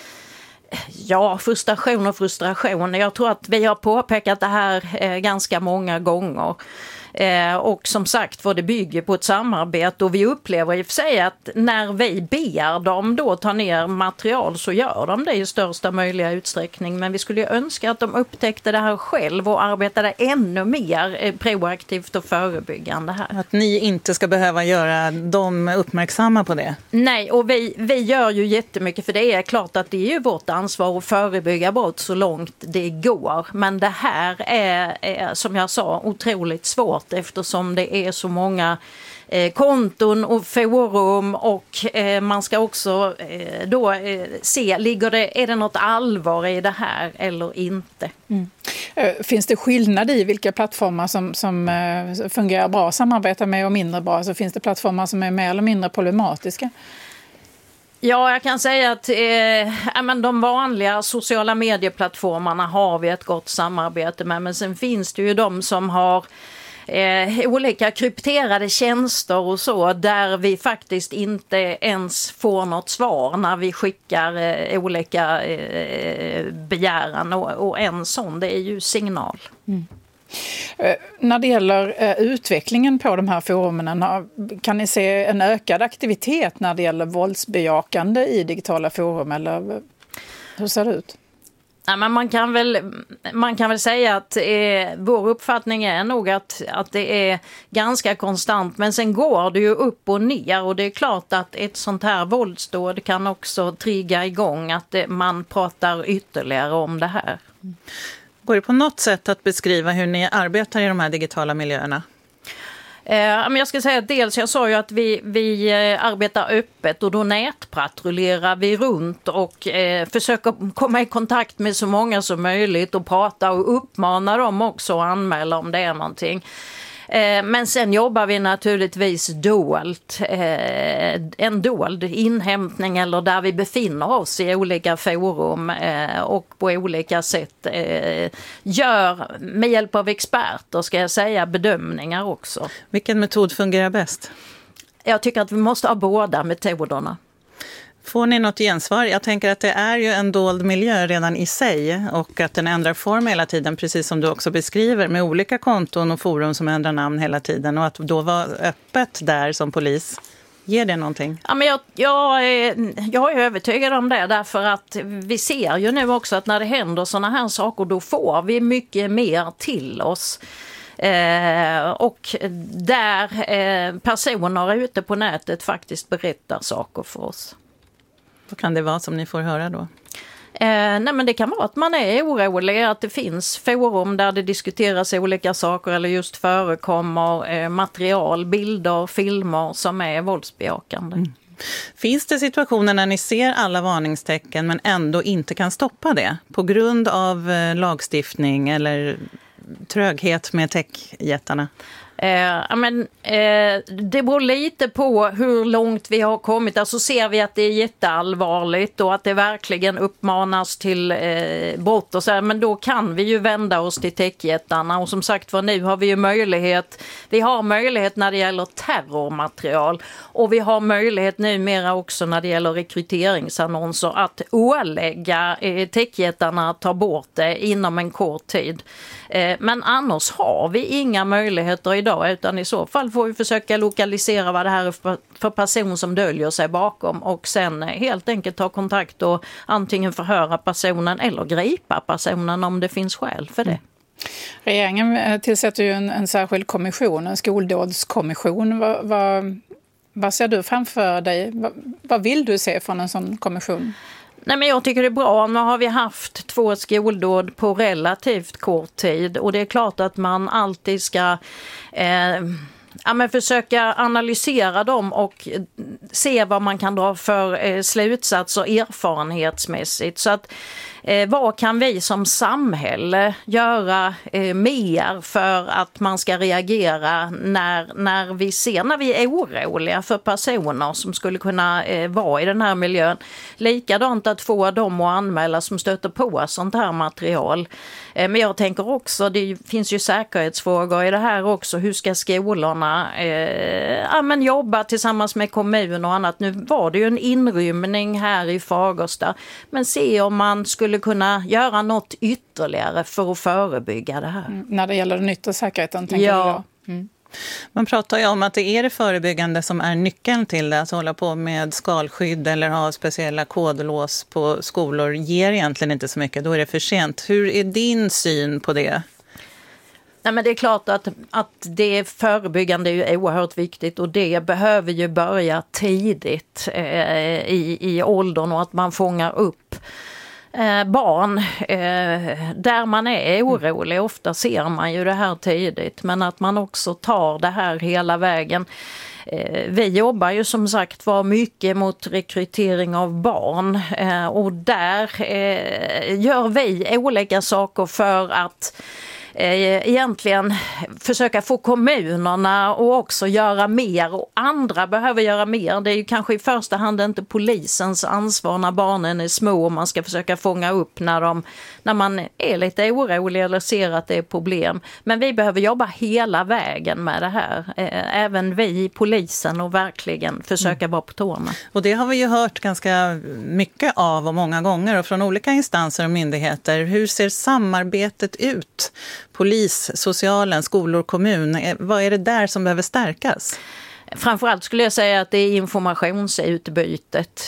Ja, frustration och frustration. Jag tror att vi har påpekat det här eh, ganska många gånger. Eh, och som sagt, vad det bygger på ett samarbete, och vi upplever i och för sig att när vi ber dem då ta ner material så gör de det i största möjliga utsträckning, men vi skulle ju önska att de upptäckte det här själv och arbetade ännu mer eh, proaktivt och förebyggande här. Att ni inte ska behöva göra dem uppmärksamma på det? Nej, och vi, vi gör ju jättemycket, för det är klart att det är ju vårt ansvar att förebygga brott så långt det går, men det här är, är som jag sa otroligt svårt, eftersom det är så många eh, konton och forum, och eh, man ska också eh, då eh, se, ligger det, är det något allvar i det här eller inte? Mm. Finns det skillnad i vilka plattformar som, som eh, fungerar bra att samarbeta med och mindre bra? Alltså, finns det plattformar som är mer eller mindre problematiska? Ja, jag kan säga att eh, men de vanliga sociala medieplattformarna har vi ett gott samarbete med, men sen finns det ju de som har Eh, olika krypterade tjänster och så, där vi faktiskt inte ens får något svar när vi skickar eh, olika eh, begäran, och, och en sån, det är ju Signal. Mm. Eh, när det gäller eh, utvecklingen på de här forumen, kan ni se en ökad aktivitet när det gäller våldsbejakande i digitala forum, eller hur ser det ut? Ja, men man kan väl, man kan väl säga att eh, vår uppfattning är nog att, att det är ganska konstant, men sen går det ju upp och ner, och det är klart att ett sånt här våldsdåd kan också trigga igång att det, man pratar ytterligare om det här. Går det på något sätt att beskriva hur ni arbetar i de här digitala miljöerna? Eh, men jag ska säga att dels, jag sa ju att vi, vi eh, arbetar öppet, och då nätpatrullerar vi runt och eh, försöker komma i kontakt med så många som möjligt och prata och uppmana dem också att anmäla om det är någonting. Eh, men sen jobbar vi naturligtvis dolt, eh, en dold inhämtning, eller där vi befinner oss i olika forum eh, och på olika sätt eh, gör med hjälp av experter, ska jag säga, bedömningar också. Vilken metod fungerar bäst? Jag tycker att vi måste ha båda metoderna. Får ni något gensvar? Jag tänker att det är ju en dold miljö redan i sig, och att den ändrar form hela tiden, precis som du också beskriver, med olika konton och forum som ändrar namn hela tiden, och att då vara öppet där som polis. Ger det någonting? Ja, men jag, jag, är, jag är övertygad om det, därför att vi ser ju nu också att när det händer såna här saker, då får vi mycket mer till oss. Eh, och där eh, personer ute på nätet faktiskt berättar saker för oss. Vad kan det vara som ni får höra då? Eh, nej men det kan vara att man är orolig, att det finns forum där det diskuteras olika saker eller just förekommer eh, material, bilder, filmer som är våldsbejakande. Mm. Finns det situationer när ni ser alla varningstecken men ändå inte kan stoppa det på grund av eh, lagstiftning eller tröghet med techjättarna? Eh, men, eh, det beror lite på hur långt vi har kommit. Alltså ser vi att det är jätteallvarligt och att det verkligen uppmanas till eh, brott och så här, men då kan vi ju vända oss till techjättarna. Och som sagt, för nu har vi ju möjlighet, vi har möjlighet när det gäller terrormaterial och vi har möjlighet numera också när det gäller rekryteringsannonser att ålägga eh, techjättarna att ta bort det inom en kort tid. Eh, men annars har vi inga möjligheter idag, utan i så fall får vi försöka lokalisera vad det här är för, för person som döljer sig bakom och sen helt enkelt ta kontakt och antingen förhöra personen eller gripa personen om det finns skäl för det. Mm. Regeringen tillsätter ju en, en särskild kommission, en skoldådskommission. Vad, vad, vad ser du framför dig? Vad, vad vill du se från en sån kommission? Nej, men jag tycker det är bra. Nu har vi haft två skoldåd på relativt kort tid och det är klart att man alltid ska eh, ja, men försöka analysera dem och se vad man kan dra för eh, slutsatser erfarenhetsmässigt. Så att Eh, vad kan vi som samhälle göra eh, mer för att man ska reagera när, när vi ser, när vi är oroliga för personer som skulle kunna eh, vara i den här miljön. Likadant att få dem att anmäla som stöter på sånt här material. Eh, men jag tänker också, det finns ju säkerhetsfrågor i det här också. Hur ska skolorna eh, ja, men jobba tillsammans med kommun och annat? Nu var det ju en inrymning här i Fagersta, men se om man skulle kunna göra något ytterligare för att förebygga det här. Mm, när det gäller den yttre säkerheten, tänker ja. du då? Mm. Man pratar ju om att det är det förebyggande som är nyckeln till det. Att hålla på med skalskydd eller ha speciella kodlås på skolor ger egentligen inte så mycket. Då är det för sent. Hur är din syn på det? Nej, men det är klart att, att det förebyggande är ju oerhört viktigt och det behöver ju börja tidigt eh, i, i åldern och att man fångar upp eh, barn eh, där man är orolig. Ofta ser man ju det här tidigt, men att man också tar det här hela vägen. Eh, vi jobbar ju som sagt var mycket mot rekrytering av barn eh, och där eh, gör vi olika saker för att egentligen försöka få kommunerna och också göra mer, och andra behöver göra mer. Det är ju kanske i första hand inte polisens ansvar när barnen är små och man ska försöka fånga upp när, de, när man är lite orolig eller ser att det är problem. Men vi behöver jobba hela vägen med det här. Även vi i polisen, och verkligen försöka vara på tårna. Och det har vi ju hört ganska mycket av och många gånger och från olika instanser och myndigheter. Hur ser samarbetet ut? Polis, socialen, skolor, kommun. Vad är det där som behöver stärkas? Framförallt skulle jag säga att det är informationsutbytet.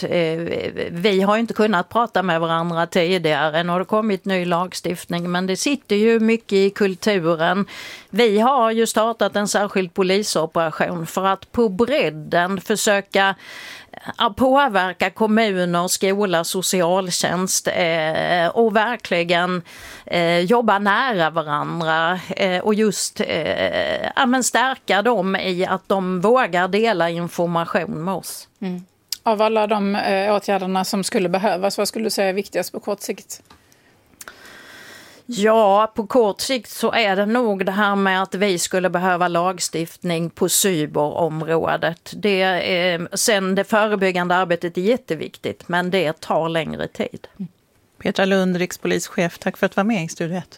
Vi har inte kunnat prata med varandra tidigare. Nu har det kommit ny lagstiftning, men det sitter ju mycket i kulturen. Vi har ju startat en särskild polisoperation för att på bredden försöka påverka kommuner, skola, socialtjänst eh, och verkligen eh, jobba nära varandra eh, och just eh, ja, men stärka dem i att de vågar dela information med oss. Mm. Av alla de eh, åtgärderna som skulle behövas, vad skulle du säga är viktigast på kort sikt? Ja, på kort sikt så är det nog det här med att vi skulle behöva lagstiftning på cyberområdet. Det är, sen det förebyggande arbetet är jätteviktigt, men det tar längre tid. Petra Lund, rikspolischef, tack för att vara med i Studio ett.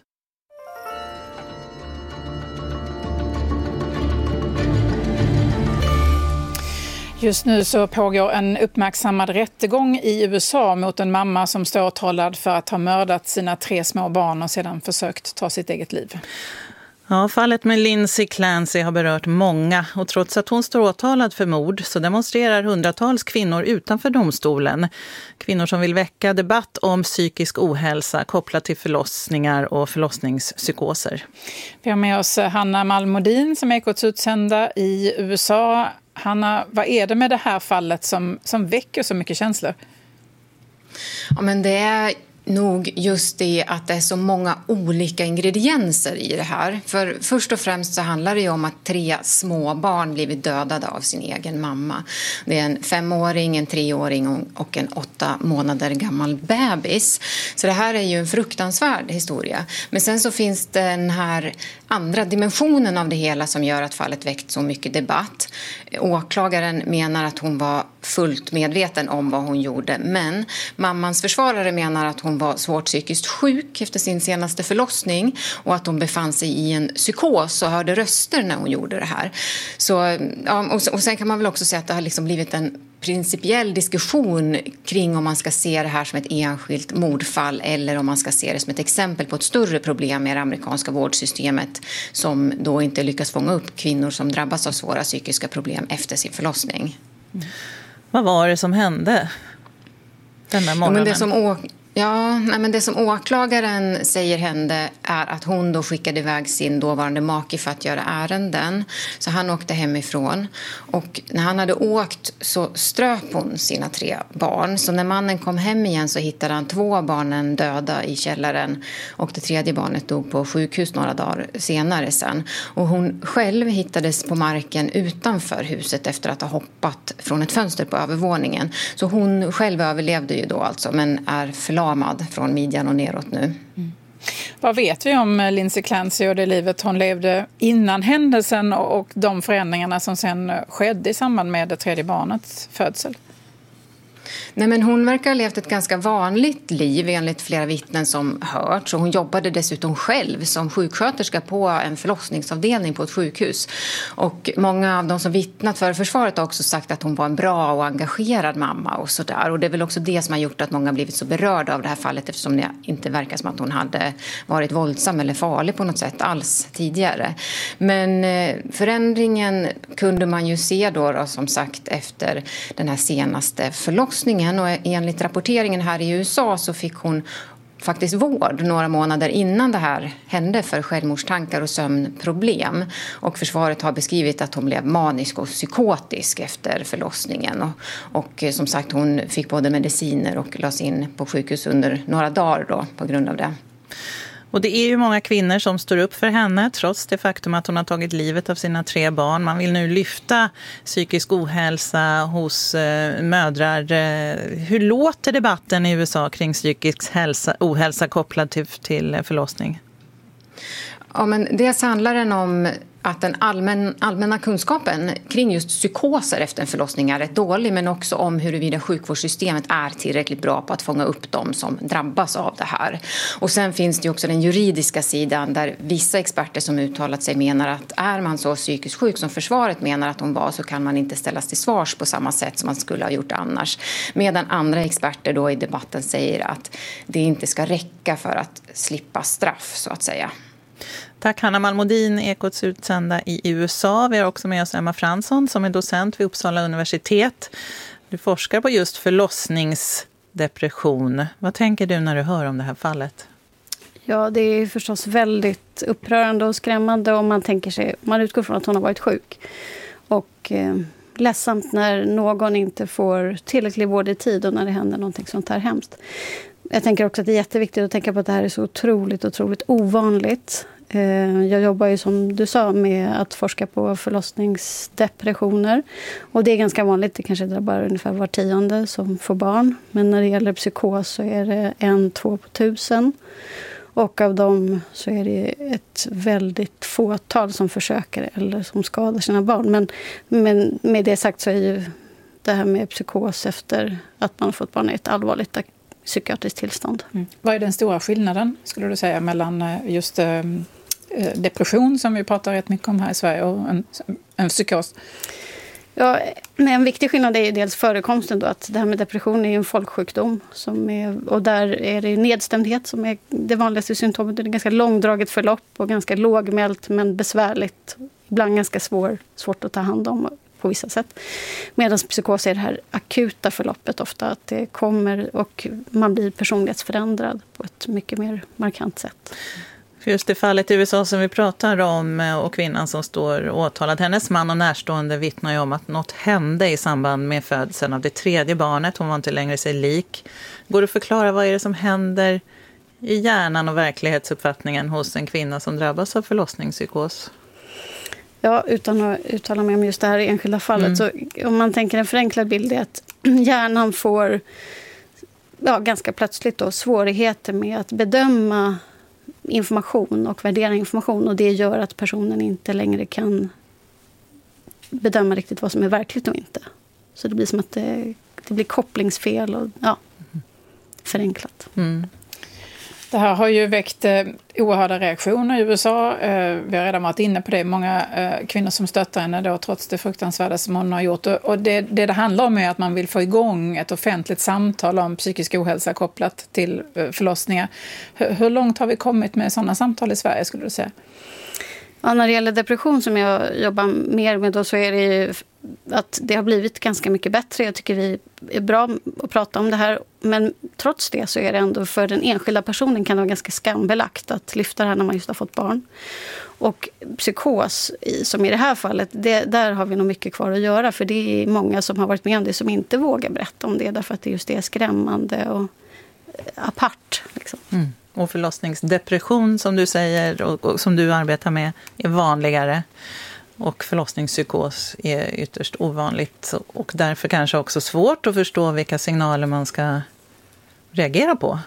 Just nu så pågår en uppmärksammad rättegång i U S A mot en mamma som står åtalad för att ha mördat sina tre små barn och sedan försökt ta sitt eget liv. Ja, fallet med Lindsay Clancy har berört många, och trots att hon står åtalad för mord så demonstrerar hundratals kvinnor utanför domstolen. Kvinnor som vill väcka debatt om psykisk ohälsa kopplat till förlossningar och förlossningspsykoser. Vi har med oss Hanna Malmodin som är Ekots utsända i U S A. Hanna, vad är det med det här fallet som, som väcker så mycket känslor? Ja, men det är nog just det att det är så många olika ingredienser i det här. För först och främst så handlar det ju om att tre små barn blivit dödade av sin egen mamma. Det är en femåring, en treåring och en åtta månader gammal bebis. Så det här är ju en fruktansvärd historia. Men sen så finns det den här andra dimensionen av det hela som gör att fallet väckt så mycket debatt. Åklagaren menar att hon var fullt medveten om vad hon gjorde, men mammans försvarare menar att hon var svårt psykiskt sjuk efter sin senaste förlossning och att hon befann sig i en psykos och hörde röster när hon gjorde det här. Så, ja, och sen kan man väl också säga att det har liksom blivit en principiell diskussion kring om man ska se det här som ett enskilt mordfall eller om man ska se det som ett exempel på ett större problem med det amerikanska vårdsystemet som då inte lyckas fånga upp kvinnor som drabbas av svåra psykiska problem efter sin förlossning. Mm. Vad var det som hände den där morgonen? Ja, men det som å- Ja, nej, men det som åklagaren säger hände är att hon då skickade iväg sin dåvarande make för att göra ärenden. Så han åkte hemifrån. Och när han hade åkt så ströp hon sina tre barn. Så när mannen kom hem igen så hittade han två av barnen döda i källaren. Och det tredje barnet dog på sjukhus några dagar senare sen. Och hon själv hittades på marken utanför huset efter att ha hoppat från ett fönster på övervåningen. Så hon själv överlevde ju då alltså, men är förlamad från midjan och neråt nu. Mm. Vad vet vi om Lindsay Clancy och det livet hon levde innan händelsen och de förändringarna som sen skedde i samband med det tredje barnets födsel? Nej, men hon verkar ha levt ett ganska vanligt liv enligt flera vittnen som hört. Så hon jobbade dessutom själv som sjuksköterska på en förlossningsavdelning på ett sjukhus. Och många av de som vittnat för försvaret har också sagt att hon var en bra och engagerad mamma och sådär. Och det är väl också det som har gjort att många blivit så berörda av det här fallet eftersom det inte verkar som att hon hade varit våldsam eller farlig på något sätt alls tidigare. Men förändringen kunde man ju se då, då som sagt efter den här senaste förlossningen. Och enligt rapporteringen här i U S A så fick hon faktiskt vård några månader innan det här hände för självmordstankar och sömnproblem. Och försvaret har beskrivit att hon blev manisk och psykotisk efter förlossningen. Och, och som sagt, hon fick både mediciner och lades in på sjukhus under några dagar då på grund av det. Och det är ju många kvinnor som står upp för henne trots det faktum att hon har tagit livet av sina tre barn. Man vill nu lyfta psykisk ohälsa hos eh, mödrar. Hur låter debatten i U S A kring psykisk hälsa, ohälsa kopplad till, till förlossning? Ja, men dels handlar den om att den allmän, allmänna kunskapen kring just psykoser efter en förlossning är rätt dålig, men också om huruvida sjukvårdssystemet är tillräckligt bra på att fånga upp dem som drabbas av det här. Och sen finns det också den juridiska sidan där vissa experter som uttalat sig menar att är man så psykiskt sjuk som försvaret menar att hon var så kan man inte ställas till svars på samma sätt som man skulle ha gjort annars. Medan andra experter då i debatten säger att det inte ska räcka för att slippa straff så att säga. Tack Hanna Malmodin, Ekots utsända i U S A. Vi har också med oss Emma Fransson som är docent vid Uppsala universitet. Du forskar på just förlossningsdepression. Vad tänker du när du hör om det här fallet? Ja, det är förstås väldigt upprörande och skrämmande om man tänker sig, man utgår från att hon har varit sjuk. Och eh, ledsamt när någon inte får tillräcklig vård i tid och när det händer någonting sånt här hemskt. Jag tänker också att det är jätteviktigt att tänka på att det här är så otroligt, otroligt ovanligt. Jag jobbar ju som du sa med att forska på förlossningsdepressioner. Och det är ganska vanligt, det kanske drabbar ungefär var tionde som får barn. Men när det gäller psykos så är det en, två på tusen. Och av dem så är det ett väldigt fåtal som försöker eller som skadar sina barn. Men, men med det sagt så är ju det här med psykos efter att man har fått barn ett allvarligt psykiatriskt tillstånd. Mm. Vad är den stora skillnaden skulle du säga mellan just eh, depression som vi pratar rätt mycket om här i Sverige och en, en psykos? Ja, men en viktig skillnad är ju dels förekomsten då, att det här med depression är en folksjukdom som är, och där är det nedstämdhet som är det vanligaste symptomet. Det är ett ganska långdraget förlopp och ganska lågmält men besvärligt, ibland ganska svår, svårt att ta hand om på vissa sätt. Medan psykos är det här akuta förloppet ofta, att det kommer och man blir personlighetsförändrad på ett mycket mer markant sätt. För just det fallet i U S A som vi pratar om och kvinnan som står åtalad, hennes man och närstående vittnar ju om att något hände i samband med födseln av det tredje barnet. Hon var inte längre sig lik. Går det att förklara vad är det som händer i hjärnan och verklighetsuppfattningen hos en kvinna som drabbas av förlossningspsykos? Ja, utan att uttala mig om just det här enskilda fallet. Mm. Så om man tänker en förenklad bild är att hjärnan får ja, ganska plötsligt då, svårigheter med att bedöma information och värdera information. Och det gör att personen inte längre kan bedöma riktigt vad som är verkligt och inte. Så det blir som att det, det blir kopplingsfel och ja, förenklat. Mm. Det här har ju väckt eh, oerhörda reaktioner i U S A. Eh, vi har redan varit inne på det. Många eh, kvinnor som stöttar henne då, trots det fruktansvärda som hon har gjort. Och, och det, det det handlar om är att man vill få igång ett offentligt samtal om psykisk ohälsa kopplat till eh, förlossningar. H- hur långt har vi kommit med sådana samtal i Sverige, skulle du säga? Ja, när det gäller depression som jag jobbar mer med då, så är det ju att det har blivit ganska mycket bättre. Jag tycker vi är bra att prata om det här. Men trots det så är det ändå för den enskilda personen kan det vara ganska skambelagt att lyfta det här när man just har fått barn. Och psykos, som i det här fallet, det, där har vi nog mycket kvar att göra. För det är många som har varit med om det som inte vågar berätta om det. Därför att det just är skrämmande och apart. Liksom. Mm. Och förlossningsdepression som du säger och, och som du arbetar med är vanligare. Och förlossningspsykos är ytterst ovanligt. Och därför kanske också svårt att förstå vilka signaler man ska reagera på.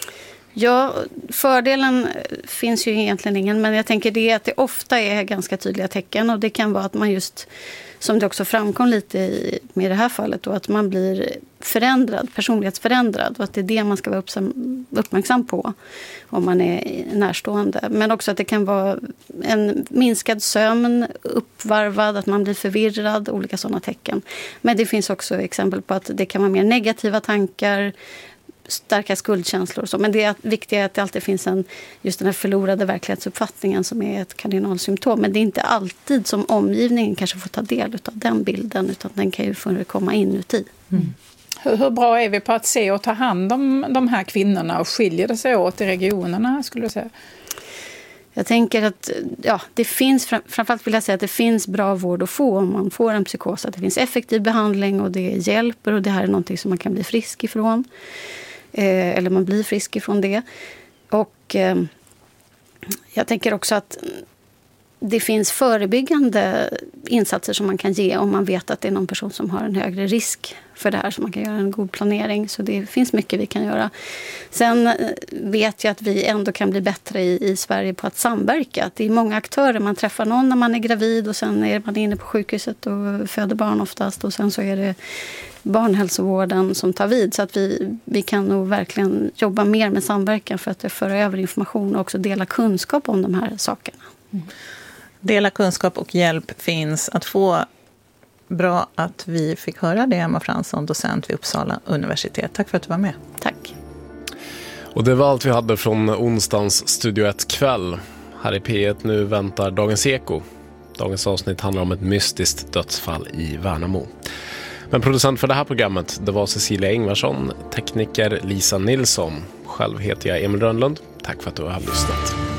Ja, fördelen finns ju egentligen ingen. Men jag tänker det att det ofta är ganska tydliga tecken. Och det kan vara att man just, som det också framkom lite i, med det här fallet, då, att man blir förändrad, personlighetsförändrad. Och att det är det man ska vara uppmärksam på om man är närstående. Men också att det kan vara en minskad sömn, uppvarvad, att man blir förvirrad, olika sådana tecken. Men det finns också exempel på att det kan vara mer negativa tankar, starka skuldkänslor och så. Men det viktiga är att det alltid finns en, just den här förlorade verklighetsuppfattningen som är ett kardinalsymptom. Men det är inte alltid som omgivningen kanske får ta del av den bilden, utan den kan ju förekomma inuti. Mm. Hur, hur bra är vi på att se och ta hand om de här kvinnorna, och skiljer det sig åt i regionerna, skulle du säga? Jag tänker att ja, det finns, framförallt vill jag säga att det finns bra vård att få om man får en psykos. Att det finns effektiv behandling och det hjälper, och det här är någonting som man kan bli frisk ifrån. Eh, eller man blir frisk ifrån det. Och eh, jag tänker också att det finns förebyggande insatser som man kan ge om man vet att det är någon person som har en högre risk för det här, så man kan göra en god planering. Så det finns mycket vi kan göra. Sen vet jag att vi ändå kan bli bättre i, i Sverige på att samverka. Att det är många aktörer. Man träffar någon när man är gravid och sen är man inne på sjukhuset och föder barn oftast. Och sen så är det barnhälsovården som tar vid. Så att vi, vi kan nog verkligen jobba mer med samverkan för att föra över information och också dela kunskap om de här sakerna. Mm. Dela kunskap och hjälp finns att få. Bra att vi fick höra det, Emma Fransson, docent vid Uppsala universitet. Tack för att du var med. Tack. Och det var allt vi hade från onsdagens Studio ett kväll. Här i P ett nu väntar Dagens Eko. Dagens avsnitt handlar om ett mystiskt dödsfall i Värnamo. Men producent för det här programmet, det var Cecilia Ingvarsson, tekniker Lisa Nilsson. Själv heter jag Emil Rönnlund. Tack för att du har lyssnat.